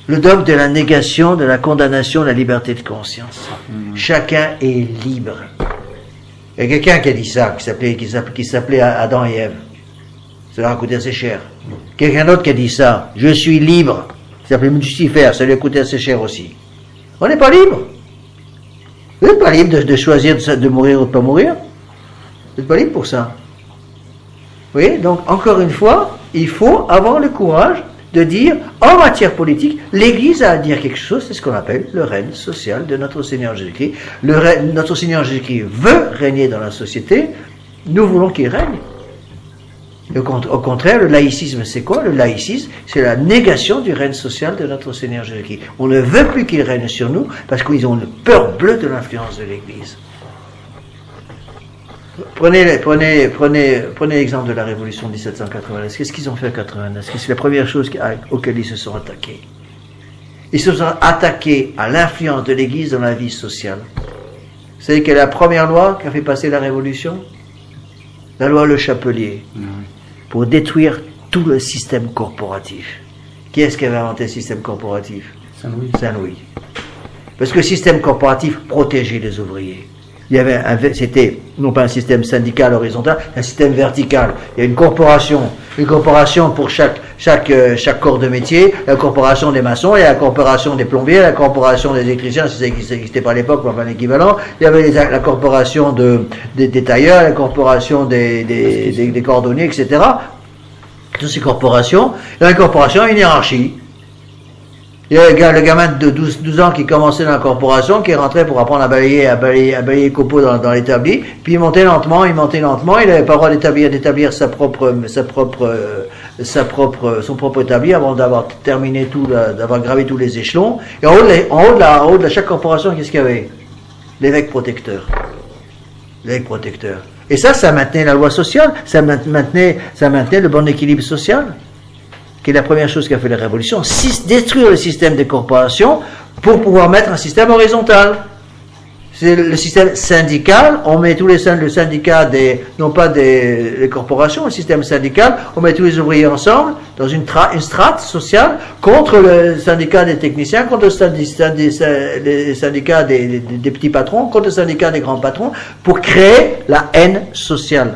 Le dogme de la négation, de la condamnation, de la liberté de conscience. Mmh. Chacun est libre. Il y a quelqu'un qui a dit ça, qui s'appelait, qui s'appelait, qui s'appelait Adam et Ève. Ça leur a coûté assez cher. Quelqu'un d'autre qui a dit ça, je suis libre, qui s'appelait Lucifer, ça lui a coûté assez cher aussi. On n'est pas libre. Vous n'êtes pas libre de, de choisir de, de mourir ou de ne pas mourir. Vous n'êtes pas libre pour ça. Vous voyez, donc encore une fois, il faut avoir le courage de dire, en matière politique, l'Église a à dire quelque chose, c'est ce qu'on appelle le règne social de notre Seigneur Jésus-Christ. Le règne, notre Seigneur Jésus-Christ veut régner dans la société, nous voulons qu'il règne. Au, au contraire, le laïcisme, c'est quoi? Le laïcisme, c'est la négation du règne social de notre Seigneur Jésus-Christ. On ne veut plus qu'il règne sur nous, parce qu'ils ont une peur bleue de l'influence de l'Église. Prenez, prenez, prenez, prenez l'exemple de la Révolution de dix-sept cent quatre-vingt-dix. Qu'est-ce qu'ils ont fait en quatre-vingt-dix? C'est la première chose auquel ils se sont attaqués. Ils se sont attaqués à l'influence de l'Église dans la vie sociale. Vous savez quelle est la première loi qui a fait passer la Révolution? La loi Le Chapelier. Mmh. Pour détruire tout le système corporatif. Qui est-ce qui avait inventé le système corporatif? Saint-Louis. Saint-Louis. Parce que le système corporatif protégeait les ouvriers. Il y avait un, c'était non pas un système syndical horizontal, un système vertical. Il y a une corporation, une corporation pour chaque chaque chaque corps de métier, la corporation des maçons, il y a la corporation des plombiers, la corporation des électriciens, si ça n'existait pas à l'époque, mais enfin l'équivalent. Il y avait les, la corporation de des, des tailleurs, la corporation des des, des des cordonniers, et cetera. Toutes ces corporations, dans la corporation, il y a une hiérarchie. Il y a le, gars, le gamin de douze, douze ans qui commençait dans la corporation, qui est rentré pour apprendre à balayer, à balayer, à balayer les copeaux dans, dans l'établi, puis il montait lentement, il montait lentement, il n'avait pas le droit d'établir, d'établir sa propre, sa propre, sa propre, son propre établi avant d'avoir terminé tout, d'avoir gravé tous les échelons. Et en haut de, la, en haut de, la, en haut de la, chaque corporation, qu'est-ce qu'il y avait? L'évêque protecteur. L'évêque protecteur. Et ça, ça maintenait la loi sociale, ça maintenait, ça maintenait le bon équilibre social. Qui est la première chose qu'a fait la Révolution, c'est détruire le système des corporations pour pouvoir mettre un système horizontal. C'est le système syndical, on met tous les le syndicat des, non pas des les corporations, le système syndical, on met tous les ouvriers ensemble dans une, tra, une strate sociale contre le syndicat des techniciens, contre le syndicat des, les syndicats des, des, des petits patrons, contre le syndicat des grands patrons, pour créer la haine sociale.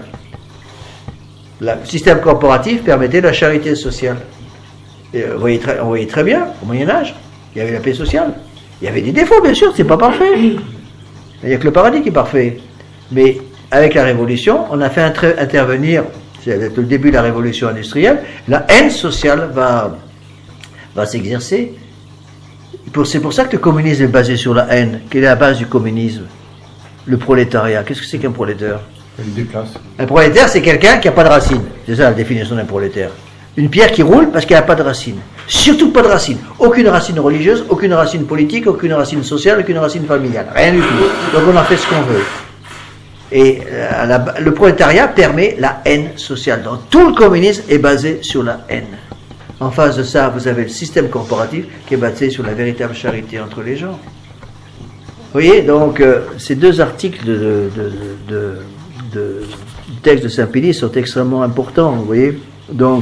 Le système corporatif permettait la charité sociale. Et vous voyez très, on voyait très bien, au Moyen-Âge, il y avait la paix sociale. Il y avait des défauts, bien sûr, c'est pas parfait. Il n'y a que le paradis qui est parfait. Mais avec la Révolution, on a fait intervenir, c'est le début de la Révolution industrielle, la haine sociale va, va s'exercer. C'est pour ça que le communisme est basé sur la haine. Quelle est la base du communisme? Le prolétariat. Qu'est-ce que c'est qu'un prolétaire? Il déplace. Un prolétaire, c'est quelqu'un qui n'a pas de racine. C'est ça la définition d'un prolétaire. Une pierre qui roule parce qu'elle n'a pas de racine. Surtout pas de racine. Aucune racine religieuse, aucune racine politique, aucune racine sociale, aucune racine familiale. Rien du tout. Donc on en fait ce qu'on veut. Et euh, la, le prolétariat permet la haine sociale. Donc tout le communisme est basé sur la haine. En face de ça, vous avez le système corporatif qui est basé sur la véritable charité entre les gens. Vous voyez, donc euh, ces deux articles de, de, de, de, de, du texte de Saint-Pédis sont extrêmement importants, vous voyez. Donc,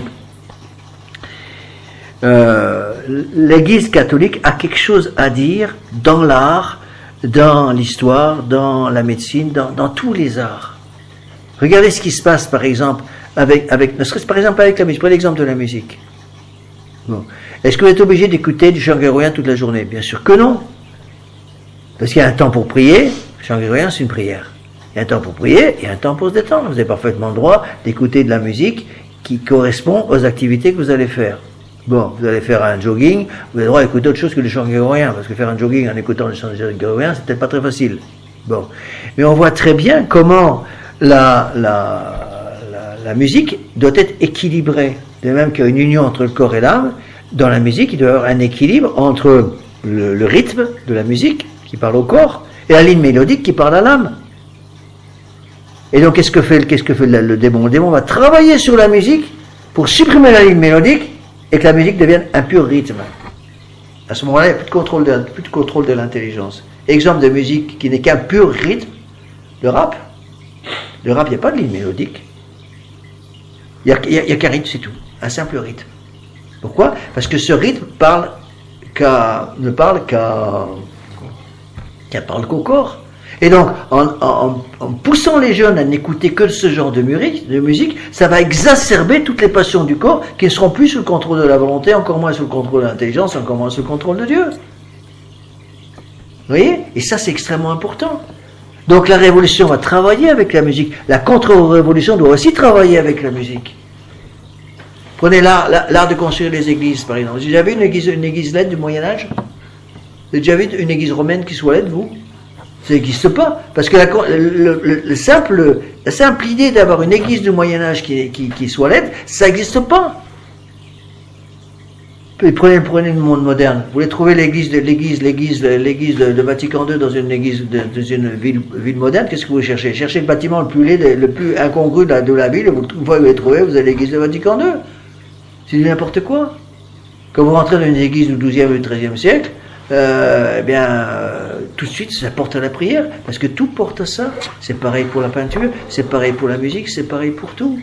euh, l'Église catholique a quelque chose à dire dans l'art, dans l'histoire, dans la médecine, dans, dans tous les arts. Regardez ce qui se passe, par exemple, avec, avec, ne serait-ce par exemple avec la musique. Prenez l'exemple de la musique. Bon. Est-ce que vous êtes obligé d'écouter du chant grégorien toute la journée? Bien sûr que non. Parce qu'il y a un temps pour prier, le chant grégorien c'est une prière. Il y a un temps pour prier, il y a un temps pour se détendre. Vous avez parfaitement le droit d'écouter de la musique qui correspond aux activités que vous allez faire. Bon, vous allez faire un jogging, vous avez le droit d'écouter autre chose que le chant grégorien, parce que faire un jogging en écoutant le chant grégorien, c'est peut-être pas très facile. Bon. Mais on voit très bien comment la, la, la, la musique doit être équilibrée. De même qu'il y a une union entre le corps et l'âme, dans la musique, il doit y avoir un équilibre entre le, le rythme de la musique, qui parle au corps, et la ligne mélodique qui parle à l'âme. Et donc, qu'est-ce que fait, qu'est-ce que fait le, le démon? Le démon va travailler sur la musique pour supprimer la ligne mélodique et que la musique devienne un pur rythme. À ce moment-là, il n'y a plus de contrôle de, plus de contrôle de l'intelligence. Exemple de musique qui n'est qu'un pur rythme, le rap. Le rap, il n'y a pas de ligne mélodique. Il n'y a, a, a qu'un rythme, c'est tout. Un simple rythme. Pourquoi? Parce que ce rythme parle qu'à, ne parle qu'à, qu'à parle qu'au corps. Et donc, en, en, en poussant les jeunes à n'écouter que ce genre de musique, de musique, ça va exacerber toutes les passions du corps qui ne seront plus sous le contrôle de la volonté, encore moins sous le contrôle de l'intelligence, encore moins sous le contrôle de Dieu. Vous voyez? Et ça, c'est extrêmement important. Donc, la révolution va travailler avec la musique. La contre-révolution doit aussi travailler avec la musique. Prenez l'art, l'art de construire les églises, par exemple. Vous avez déjà vu une église, une église laide du Moyen-Âge? Vous avez déjà vu une église romaine qui soit laide, vous? Ça n'existe pas. Parce que la, le, le, le simple, la simple idée d'avoir une église du Moyen-Âge qui, qui, qui soit laide, ça n'existe pas. Et prenez, prenez le monde moderne. Vous voulez trouver l'église de l'église, l'église, l'église de, de Vatican deux dans une église de, dans une ville, ville moderne, qu'est-ce que vous cherchez? Cherchez le bâtiment le plus laid, le plus incongru de la, de la ville, et vous, une fois que vous l'avez trouvé, vous avez l'église de Vatican deux. C'est n'importe quoi. Quand vous rentrez dans une église du douzième ou du treizième siècle, Euh, eh bien, euh, tout de suite, ça porte à la prière, parce que tout porte à ça. C'est pareil pour la peinture, c'est pareil pour la musique, c'est pareil pour tout.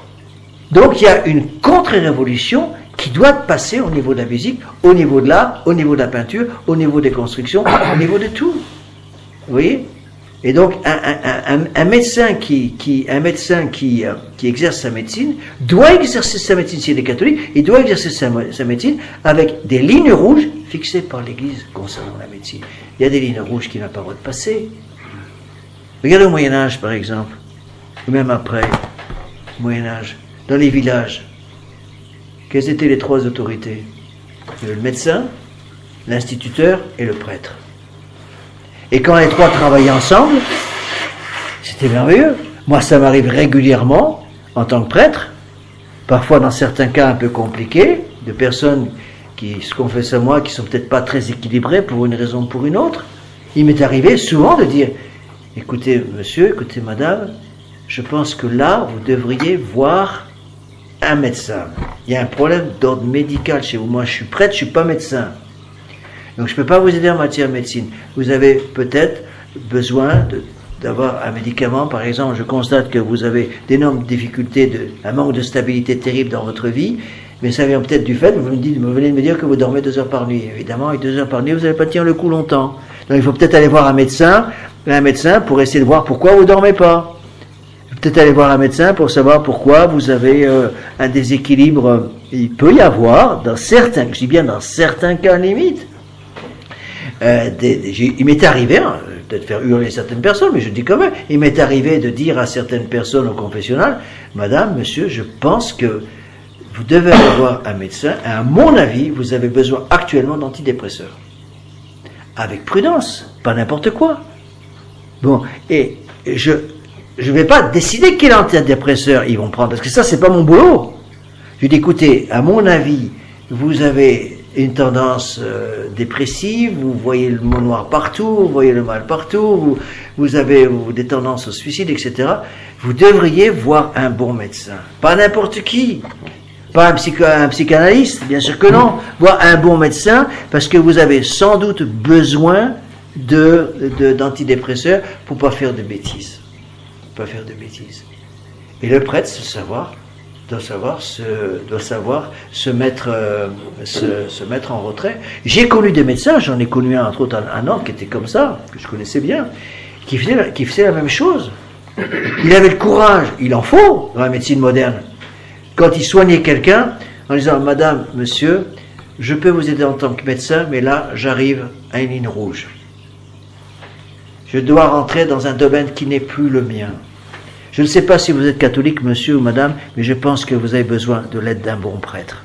Donc, il y a une contre-révolution qui doit passer au niveau de la musique, au niveau de l'art, au niveau de la peinture, au niveau des constructions, au niveau de tout. Vous voyez? Et donc, un, un, un, un médecin qui, qui, un médecin qui, euh, qui exerce sa médecine doit exercer sa médecine, s'il est catholique, il doit exercer sa, sa médecine avec des lignes rouges fixées par l'Église concernant la médecine. Il y a des lignes rouges qui n'ont pas le droit de passer. Regardez au Moyen-Âge, par exemple, ou même après, au Moyen-Âge, dans les villages, quelles étaient les trois autorités? Le médecin, l'instituteur et le prêtre. Et quand les trois travaillaient ensemble, c'était merveilleux. Moi, ça m'arrive régulièrement, en tant que prêtre, parfois dans certains cas un peu compliqués, de personnes qui se confessent à moi, qui sont peut-être pas très équilibrées pour une raison ou pour une autre. Il m'est arrivé souvent de dire, écoutez monsieur, écoutez madame, je pense que là, vous devriez voir un médecin. Il y a un problème d'ordre médical chez vous. Moi, je suis prêtre, je suis pas médecin. Donc je ne peux pas vous aider en matière de médecine. Vous avez peut-être besoin de, d'avoir un médicament, par exemple, je constate que vous avez d'énormes difficultés, de, un manque de stabilité terrible dans votre vie, mais ça vient peut-être du fait, vous, me dites, vous venez de me dire que vous dormez deux heures par nuit. Évidemment, avec deux heures par nuit, vous n'allez pas tenir le coup longtemps. Donc il faut peut-être aller voir un médecin, un médecin pour essayer de voir pourquoi vous ne dormez pas. Peut-être aller voir un médecin pour savoir pourquoi vous avez euh, un déséquilibre. Il peut y avoir, dans certains, je dis bien dans certains cas limite, Euh, des, des, il m'est arrivé, hein, peut-être faire hurler certaines personnes, mais je dis quand même, il m'est arrivé de dire à certaines personnes au confessionnal, madame, monsieur, je pense que vous devez aller voir un médecin, et à mon avis, vous avez besoin actuellement d'antidépresseurs. Avec prudence, pas n'importe quoi. Bon, et je je ne vais pas décider quel antidépresseur ils vont prendre, parce que ça, c'est pas mon boulot. Je dis, écoutez, à mon avis, vous avez une tendance euh, dépressive, vous voyez le mot noir partout, vous voyez le mal partout, vous, vous avez vous, des tendances au suicide, et cetera. Vous devriez voir un bon médecin. Pas n'importe qui. Pas un, psycho, un psychanalyste, bien sûr que non. Voir un bon médecin, parce que vous avez sans doute besoin de, de, d'antidépresseurs pour pas faire de bêtises. Pas faire de bêtises. Et le prêtre, c'est savoir doit savoir se, doit savoir se mettre, euh, se, se mettre en retrait. J'ai connu des médecins, j'en ai connu un, entre autres un, un autre qui était comme ça, que je connaissais bien, qui faisait, qui faisait la même chose. Il avait le courage, il en faut dans la médecine moderne, quand il soignait quelqu'un, en disant, madame, monsieur, je peux vous aider en tant que médecin, mais là, j'arrive à une ligne rouge. Je dois rentrer dans un domaine qui n'est plus le mien. Je ne sais pas si vous êtes catholique, monsieur ou madame, mais je pense que vous avez besoin de l'aide d'un bon prêtre.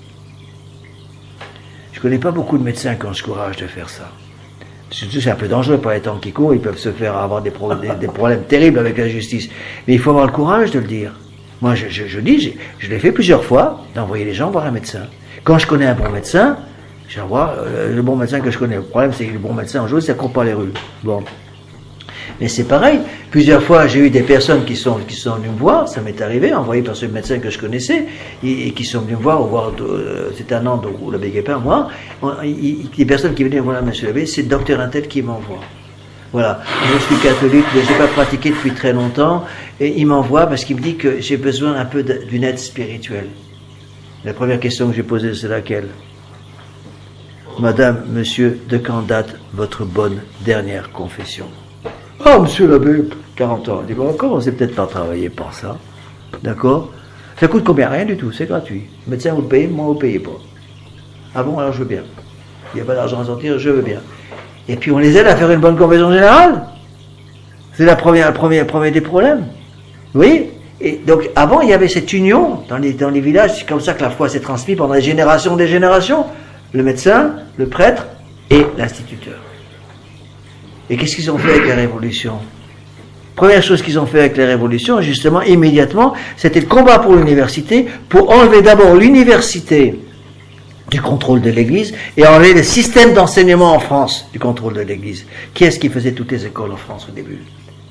Je ne connais pas beaucoup de médecins qui ont ce courage de faire ça. Surtout, c'est un peu dangereux par les temps qui courent, ils peuvent se faire avoir des, pro- des, des problèmes terribles avec la justice. Mais il faut avoir le courage de le dire. Moi, je, je, je dis, je, je l'ai fait plusieurs fois, d'envoyer les gens voir un médecin. Quand je connais un bon médecin, j'envoie euh, le bon médecin que je connais. Le problème, c'est que le bon médecin, en jour, ça ne court pas les rues. Bon. Mais c'est pareil. Plusieurs fois, j'ai eu des personnes qui sont, qui sont venues me voir, ça m'est arrivé, envoyé par ce médecin que je connaissais, et, et qui sont venues me voir, voir euh, c'était un an où l'abbé Guépin, moi, on, il, des personnes qui venaient, voilà, monsieur l'abbé, c'est le docteur Intel qui m'envoie. Voilà. Je suis catholique, mais je n'ai pas pratiqué depuis très longtemps, et il m'envoie parce qu'il me dit que j'ai besoin un peu d'une aide spirituelle. La première question que j'ai posée, c'est laquelle? Madame, monsieur, de quand date votre bonne dernière confession? Ah, monsieur l'abbé, quarante ans. On dit, bon, encore, on sait peut-être pas travailler pour ça. D'accord? Ça coûte combien? Rien du tout, c'est gratuit. Le médecin, vous le payez, moi, vous ne payez pas. Ah bon, alors je veux bien. Il n'y a pas d'argent à sortir, je veux bien. Et puis on les aide à faire une bonne confession générale. C'est la première, la première, premier des problèmes. Vous voyez? Et donc, avant, il y avait cette union dans les, dans les villages. C'est comme ça que la foi s'est transmise pendant les générations des générations. Le médecin, le prêtre et l'instituteur. Et qu'est-ce qu'ils ont fait avec la Révolution? Première chose qu'ils ont fait avec la Révolution, justement, immédiatement, c'était le combat pour l'université, pour enlever d'abord l'université du contrôle de l'Église et enlever le système d'enseignement en France du contrôle de l'Église. Qui est-ce qui faisait toutes les écoles en France au début?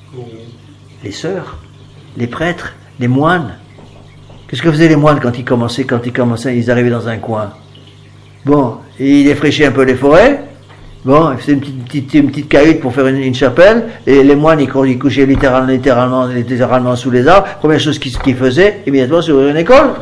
Les sœurs, les prêtres, les moines. Qu'est-ce que faisaient les moines quand ils commençaient, quand ils commençaient, ils arrivaient dans un coin? Bon, ils défrichaient un peu les forêts. Bon, ils faisaient une petite, petite, une petite cahute pour faire une, une chapelle, et les moines, ils, ils couchaient littéralement, littéralement, littéralement sous les arbres. Première chose qu'ils, qu'ils faisaient, immédiatement, c'est ouvrir une école.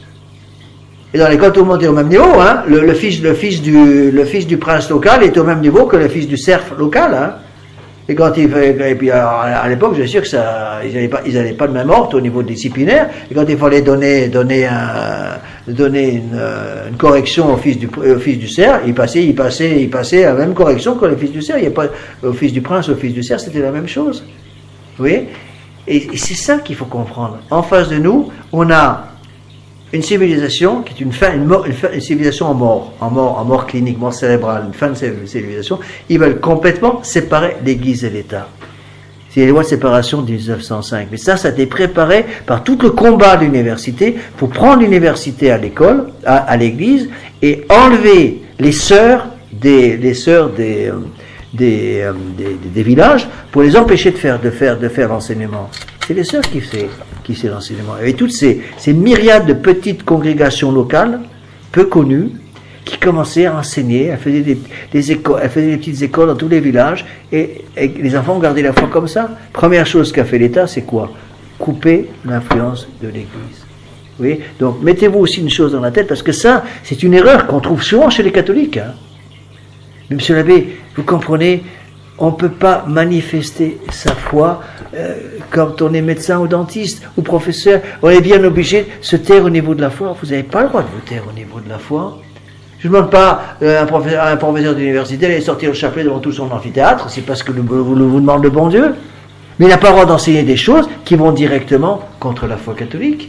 Et dans l'école, tout le monde est au même niveau, hein. Le, le fils, le fils du, le fils du prince local est au même niveau que le fils du serf local, hein. Et quand il fait, et puis alors, à l'époque, je suis sûr que ça, ils n'avaient pas, ils n'avaient pas le même ordre au niveau disciplinaire. Et quand il fallait donner, donner un, donner une, une correction au fils du, au fils du serf, il passait, il passait, il passait la même correction que le fils du serf. Il n'y a pas, au fils du prince, au fils du serf, c'était la même chose. Vous voyez? Et, et c'est ça qu'il faut comprendre. En face de nous, on a une civilisation qui est une fin, une, mort, une, fin, une civilisation en mort, en mort, en mort clinique, mort cérébrale, une fin de civilisation. Ils veulent complètement séparer l'Église et l'État. C'est les lois de séparation de dix-neuf cent cinq. Mais ça, ça a été préparé par tout le combat de l'université pour prendre l'université à l'école, à, à l'Église, et enlever les sœurs des, les sœurs des, euh, des, euh, des, des, des villages pour les empêcher de faire, de faire, de faire l'enseignement. C'est les sœurs qui faisaient, qui faisaient l'enseignement. Et toutes ces, ces myriades de petites congrégations locales, peu connues, qui commençaient à enseigner, elles faisaient des, des écoles, elles faisaient des petites écoles dans tous les villages, et, et les enfants ont gardé la foi comme ça. Première chose qu'a fait l'État, c'est quoi? Couper l'influence de l'Église. Vous voyez? Donc, mettez-vous aussi une chose dans la tête, parce que ça, c'est une erreur qu'on trouve souvent chez les catholiques, hein. Mais monsieur l'abbé, vous comprenez, on ne peut pas manifester sa foi euh, quand on est médecin ou dentiste ou professeur. On est bien obligé de se taire au niveau de la foi. Vous n'avez pas le droit de vous taire au niveau de la foi. Je ne demande pas euh, un professeur, à un professeur d'université d'aller sortir le chapelet devant tout son amphithéâtre. C'est parce que le, vous, vous demande le bon Dieu. Mais il n'a pas le droit d'enseigner des choses qui vont directement contre la foi catholique.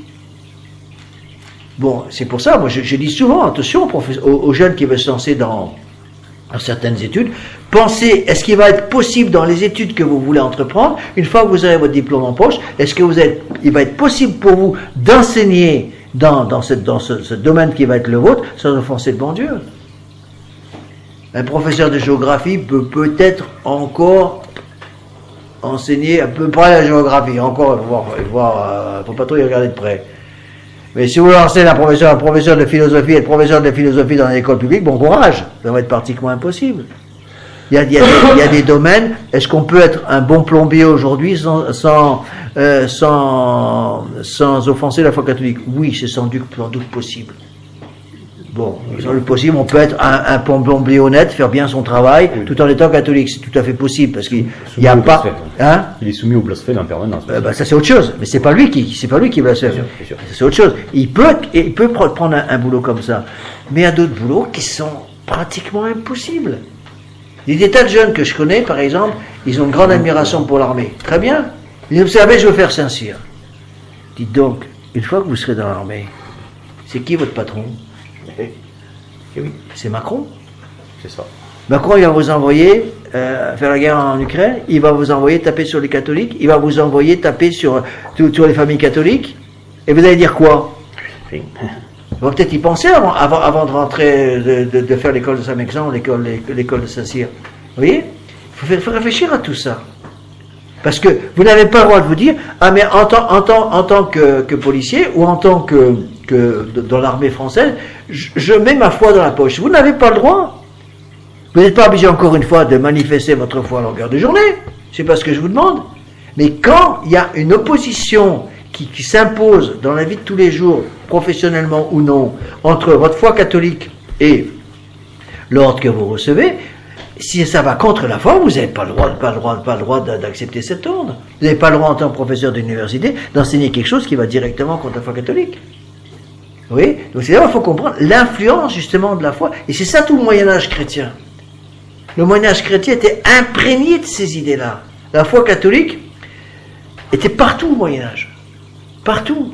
Bon, c'est pour ça, moi je, je dis souvent, attention aux, aux jeunes qui veulent se lancer dans... dans certaines études, pensez, est-ce qu'il va être possible dans les études que vous voulez entreprendre, une fois que vous avez votre diplôme en poche, est-ce que vous êtes, il va être possible pour vous d'enseigner dans, dans, cette, dans ce, ce domaine qui va être le vôtre, sans offenser le bon Dieu? Un professeur de géographie peut peut-être encore enseigner à peu près la géographie, encore, il faut, voir, il faut, voir, euh, faut pas trop y regarder de près. Mais si vous lancez un professeur, un professeur de philosophie et le professeur de philosophie dans l'école publique, bon courage, ça va être pratiquement impossible. Il y a, il y a, des, il y a des domaines, est-ce qu'on peut être un bon plombier aujourd'hui sans, sans, euh, sans, sans offenser la foi catholique? Oui, c'est sans doute, sans doute possible. Bon, sans doute possible, on peut être un, un plombier honnête, faire bien son travail, oui, tout en étant catholique, c'est tout à fait possible, parce qu'il n'y a pas... Hein? Il est soumis au blasphème en permanence. Euh, bah, ça c'est autre chose, mais c'est pas lui qui, c'est pas lui qui blasphème. C'est autre chose. Il peut, il peut prendre un, un boulot comme ça, mais il y a d'autres boulots qui sont pratiquement impossibles. Il y a des tas de jeunes que je connais, par exemple, ils ont une grande admiration pour l'armée. Très bien. Ils disent, vous savez, je veux faire Saint-Cyr. Dites donc, une fois que vous serez dans l'armée, c'est qui votre patron? Eh oui. C'est Macron. C'est ça. Macron, il va vous envoyer euh, faire la guerre en Ukraine, il va vous envoyer taper sur les catholiques, il va vous envoyer taper sur, sur les familles catholiques, et vous allez dire quoi? Il va peut-être y penser avant, avant, avant de rentrer, de, de, de faire l'école de Saint-Mexan, l'école, l'école de Saint-Cyr. Vous voyez? Il faut, faut réfléchir à tout ça. Parce que vous n'avez pas le droit de vous dire, ah mais en tant, en tant, en tant que, que policier, ou en tant que, que dans l'armée française, je, je mets ma foi dans la poche. Vous n'avez pas le droit. Vous n'êtes pas obligé encore une fois de manifester votre foi à longueur de journée. C'est pas ce que je vous demande. Mais quand il y a une opposition qui, qui s'impose dans la vie de tous les jours, professionnellement ou non, entre votre foi catholique et l'ordre que vous recevez, si ça va contre la foi, vous n'avez pas le droit, pas le droit, pas le droit d'accepter cet ordre. Vous n'avez pas le droit, en tant que professeur d'université, d'enseigner quelque chose qui va directement contre la foi catholique. Oui, donc c'est là qu'il faut comprendre l'influence justement de la foi, et c'est ça tout le Moyen-Âge chrétien. Le Moyen-Âge chrétien était imprégné de ces idées-là. La foi catholique était partout au Moyen-Âge, partout.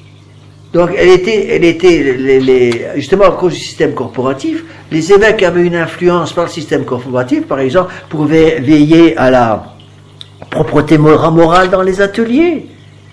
Donc elle était, elle était les, les, justement à cause du système corporatif, les évêques avaient une influence par le système corporatif, par exemple, pour veiller à la propreté morale dans les ateliers.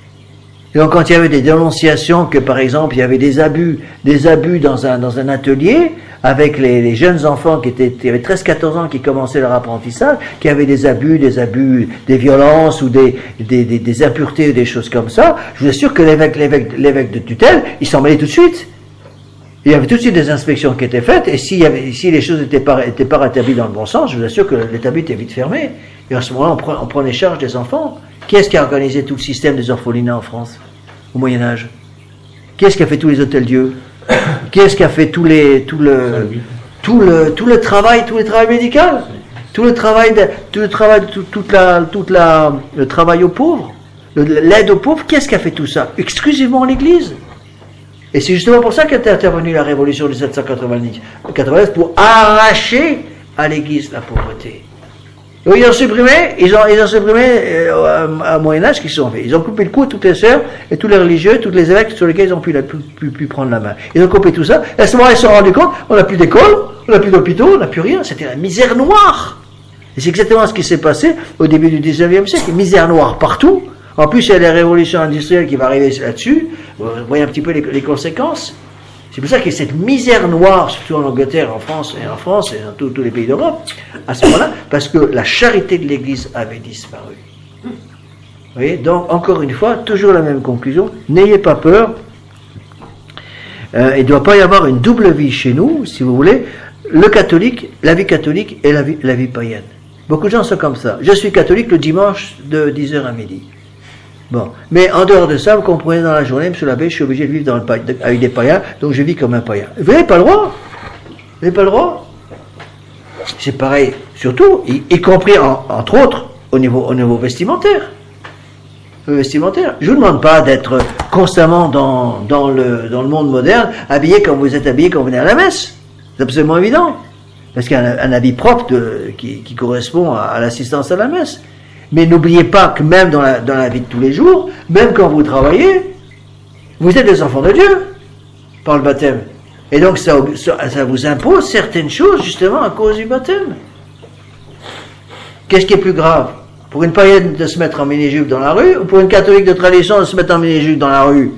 Et donc quand il y avait des dénonciations que par exemple il y avait des abus, des abus dans un, dans un atelier, avec les, les jeunes enfants qui étaient, qui avaient treize quatorze ans, qui commençaient leur apprentissage, qui avaient des abus, des abus, des violences ou des, des, des, des impuretés ou des choses comme ça, je vous assure que l'évêque, l'évêque, l'évêque de tutelle, il s'en mêlait tout de suite. Il y avait tout de suite des inspections qui étaient faites, et s'il y avait, si les choses n'étaient pas, étaient pas rétablies dans le bon sens, je vous assure que l'établi était vite fermé. Et à ce moment-là, on, pre, on prenait charge des enfants. Qui est-ce qui a organisé tout le système des orphelinats en France, au Moyen-Âge? Qui est-ce qui a fait tous les hôtels-dieu? Qui est-ce qui a fait tout, les, tout, le, tout, le, tout le travail, tout le travail médical, tout le travail, de, tout le travail, tout, toute la, toute la, le travail aux pauvres, le, l'aide aux pauvres? Qui est-ce qui a fait tout ça? Exclusivement l'Église. Et c'est justement pour ça qu'est intervenue la Révolution de dix-sept cent quatre-vingt-dix pour arracher à l'Église la pauvreté. Donc, ils ont supprimé, ils ont, ils ont supprimé euh, à Moyen-Âge, qu'ils se sont fait. Ils ont coupé le cou à toutes les sœurs et tous les religieux, tous les évêques sur lesquels ils ont pu, pu, pu, pu prendre la main. Ils ont coupé tout ça. Et à ce moment-là, ils se sont rendus compte, on n'a plus d'école, on n'a plus d'hôpitaux, on n'a plus rien. C'était la misère noire. Et c'est exactement ce qui s'est passé au début du dix-neuvième siècle. Misère noire partout. En plus, il y a la révolution industrielle qui va arriver là-dessus. Vous voyez un petit peu les, les conséquences. C'est pour ça qu'il y a cette misère noire, surtout en Angleterre, en France et en France et dans tous, tous les pays d'Europe, à ce moment-là, parce que la charité de l'Église avait disparu. Vous voyez, donc encore une fois, toujours la même conclusion. N'ayez pas peur. Euh, il ne doit pas y avoir une double vie chez nous, si vous voulez. Le catholique, la vie catholique et la vie, la vie païenne. Beaucoup de gens sont comme ça. Je suis catholique le dimanche de dix heures à midi. Bon, mais en dehors de ça, vous comprenez, dans la journée, monsieur l'abbé, je suis obligé de vivre dans le pa- avec des païens, donc je vis comme un païen. Vous n'avez pas le droit. Vous n'avez pas le droit. C'est pareil, surtout, y, y compris, en, entre autres, au niveau, au niveau vestimentaire. Au vestimentaire. Je ne vous demande pas d'être constamment dans, dans, le, dans le monde moderne, habillé comme vous êtes habillé quand vous venez à la messe. C'est absolument évident. Parce qu'il y a un, un habit propre de, qui, qui correspond à, à l'assistance à la messe. Mais n'oubliez pas que même dans la, dans la vie de tous les jours, même quand vous travaillez, vous êtes des enfants de Dieu par le baptême. Et donc ça, ça, ça vous impose certaines choses justement à cause du baptême. Qu'est-ce qui est plus grave? Pour une païenne de se mettre en mini-jupe dans la rue, ou pour une catholique de tradition de se mettre en mini-jupe dans la rue?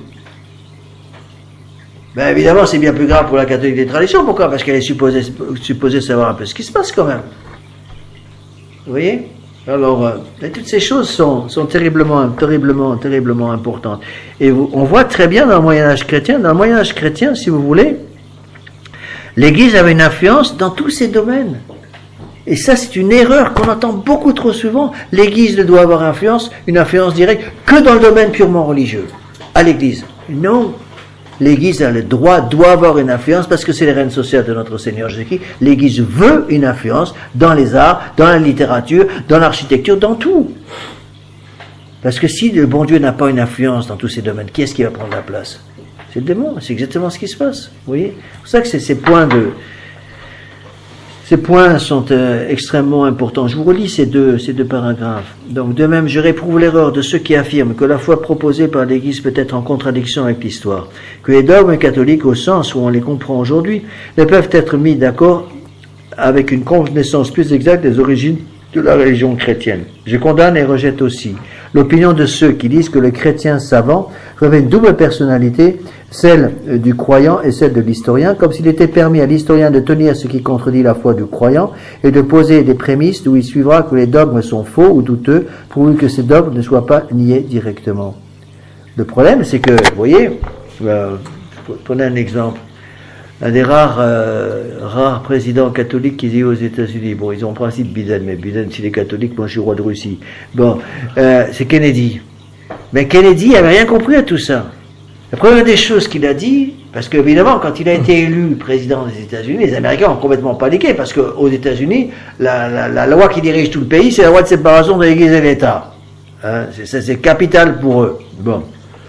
Ben évidemment, c'est bien plus grave pour la catholique de tradition. Pourquoi? Parce qu'elle est supposée, supposée savoir un peu ce qui se passe quand même. Vous voyez? Alors, euh, toutes ces choses sont, sont terriblement, terriblement, terriblement importantes. Et vous, on voit très bien dans le Moyen-Âge chrétien, dans le Moyen-Âge chrétien, si vous voulez, l'Église avait une influence dans tous ces domaines. Et ça, c'est une erreur qu'on entend beaucoup trop souvent. L'Église ne doit avoir influence, une influence directe, que dans le domaine purement religieux, à l'Église. Non. L'Église a le droit, doit avoir une influence, parce que c'est les reines sociales de notre Seigneur Jésus-Christ. L'Église veut une influence dans les arts, dans la littérature, dans l'architecture, dans tout. Parce que si le bon Dieu n'a pas une influence dans tous ces domaines, qui est-ce qui va prendre la place? C'est le démon, c'est exactement ce qui se passe. Vous voyez? C'est pour ça que c'est ces points de... Ces points sont euh, extrêmement importants. Je vous relis ces deux, ces deux paragraphes. Donc, de même, je réprouve l'erreur de ceux qui affirment que la foi proposée par l'Église peut être en contradiction avec l'histoire, que les dogmes catholiques, au sens où on les comprend aujourd'hui, ne peuvent être mis d'accord avec une connaissance plus exacte des origines de la religion chrétienne. Je condamne et rejette aussi l'opinion de ceux qui disent que le chrétien savant revêt une double personnalité, celle du croyant et celle de l'historien, comme s'il était permis à l'historien de tenir ce qui contredit la foi du croyant et de poser des prémices d'où il suivra que les dogmes sont faux ou douteux, pourvu que ces dogmes ne soient pas niés directement. Le problème, c'est que, vous voyez, euh, prenez un exemple. Un des rares, euh, rares présidents catholiques qui dit aux États-Unis, bon, ils ont en principe Biden, mais Biden, s'il est catholique, moi je suis roi de Russie. Bon, euh, c'est Kennedy. Mais Kennedy n'avait rien compris à tout ça. La première des choses qu'il a dit, Parce qu'évidemment, quand il a été élu président des États-Unis, les Américains ont complètement paniqué, parce qu'aux États-Unis, la, la, la loi qui dirige tout le pays, c'est la loi de séparation de l'Église et de l'État. Hein, c'est, c'est capital pour eux. Bon.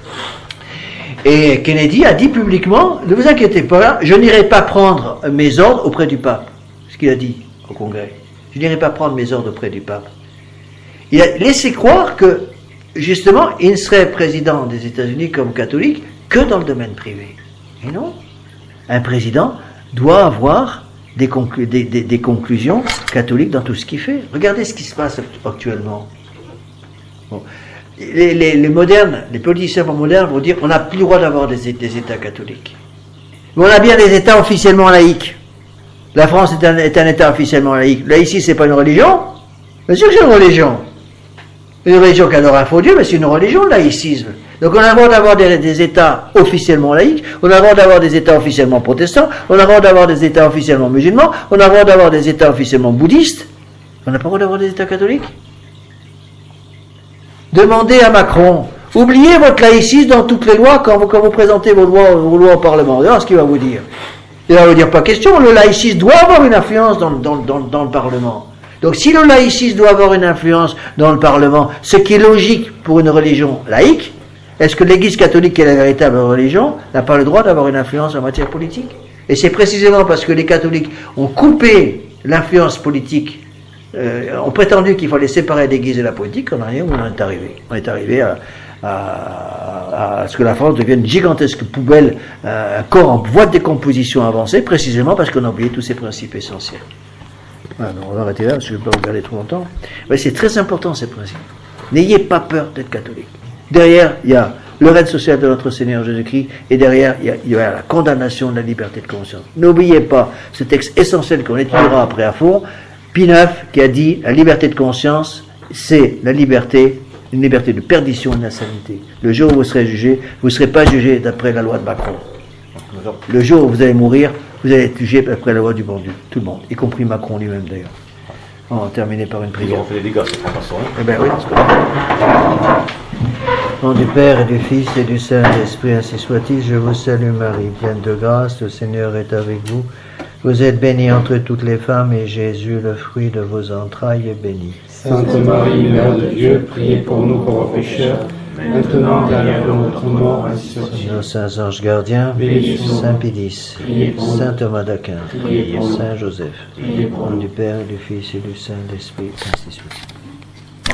Et Kennedy a dit publiquement, ne vous inquiétez pas, je n'irai pas prendre mes ordres auprès du pape. Ce qu'il a dit au Congrès. Je n'irai pas prendre mes ordres auprès du pape. Il a laissé croire que, justement, il ne serait président des États-Unis comme catholique que dans le domaine privé. Et non. Un président doit avoir des, conclu- des, des, des conclusions catholiques dans tout ce qu'il fait. Regardez ce qui se passe actuellement. Bon. Les, les, les modernes, les politiciens modernes vont dire on n'a plus le droit d'avoir des, des États catholiques. Mais on a bien des États officiellement laïques. La France est un, est un État officiellement laïque. Là, ici, c'est pas une religion. Bien sûr que c'est une religion. Une religion qui adore un faux Dieu, mais c'est une religion, le laïcisme. Donc on a le droit d'avoir des, des États officiellement laïques, on a le droit d'avoir des États officiellement protestants, on a le droit d'avoir des États officiellement musulmans, on a le droit d'avoir des États officiellement bouddhistes. On n'a pas le droit d'avoir des États catholiques. Demandez à Macron, oubliez votre laïcisme dans toutes les lois quand vous, quand vous présentez vos lois, vos lois au Parlement. Regardez ce qu'il va vous dire. Il va vous dire pas question, le laïcisme doit avoir une influence dans, dans, dans, dans le Parlement. Donc si le laïcisme doit avoir une influence dans le Parlement, ce qui est logique pour une religion laïque, est-ce que l'Église catholique, qui est la véritable religion, n'a pas le droit d'avoir une influence en matière politique? Et c'est précisément parce que les catholiques ont coupé l'influence politique, euh, ont prétendu qu'il fallait séparer l'Église et la politique, qu'on a rien où on est arrivé. On est arrivé à, à, à ce que la France devienne une gigantesque poubelle, euh, un corps en voie de décomposition avancée, précisément parce qu'on a oublié tous ces principes essentiels. Voilà, donc on va arrêter là, parce que je ne vais pas vous garder trop longtemps. Mais c'est très important, ces principes. N'ayez pas peur d'être catholique. Derrière, il y a le règne social de notre Seigneur Jésus-Christ, et derrière, il y a, il y a la condamnation de la liberté de conscience. N'oubliez pas ce texte essentiel qu'on étudiera après à fond, Pie neuf, qui a dit la liberté de conscience, c'est la liberté, une liberté de perdition et d'insanité. Le jour où vous serez jugé, vous ne serez pas jugé d'après la loi de Macron. Le jour où vous allez mourir, vous allez être jugé d'après la loi du bon Dieu. Tout le monde, y compris Macron lui-même d'ailleurs. On va terminer par une Ils prière. ont fait des dégâts, ces francs-maçons. Eh bien oui, parce que... Au nom du Père et du Fils et du Saint-Esprit, ainsi soit-il. Je vous salue Marie, pleine de grâce, le Seigneur est avec vous. Vous êtes bénie entre toutes les femmes, et Jésus, le fruit de vos entrailles, est béni. Sainte Marie, Mère de Dieu, priez pour nous pauvres pécheurs, maintenant et à l'heure de notre mort, ainsi soit-il. Nos saints anges gardiens, Bénissons. Saint Pédis, Priez pour nous. Saint Thomas d'Aquin, Priez pour nous. Saint Joseph, Priez au pour nom nous. du Père et du Fils et du Saint-Esprit, ainsi soit-il.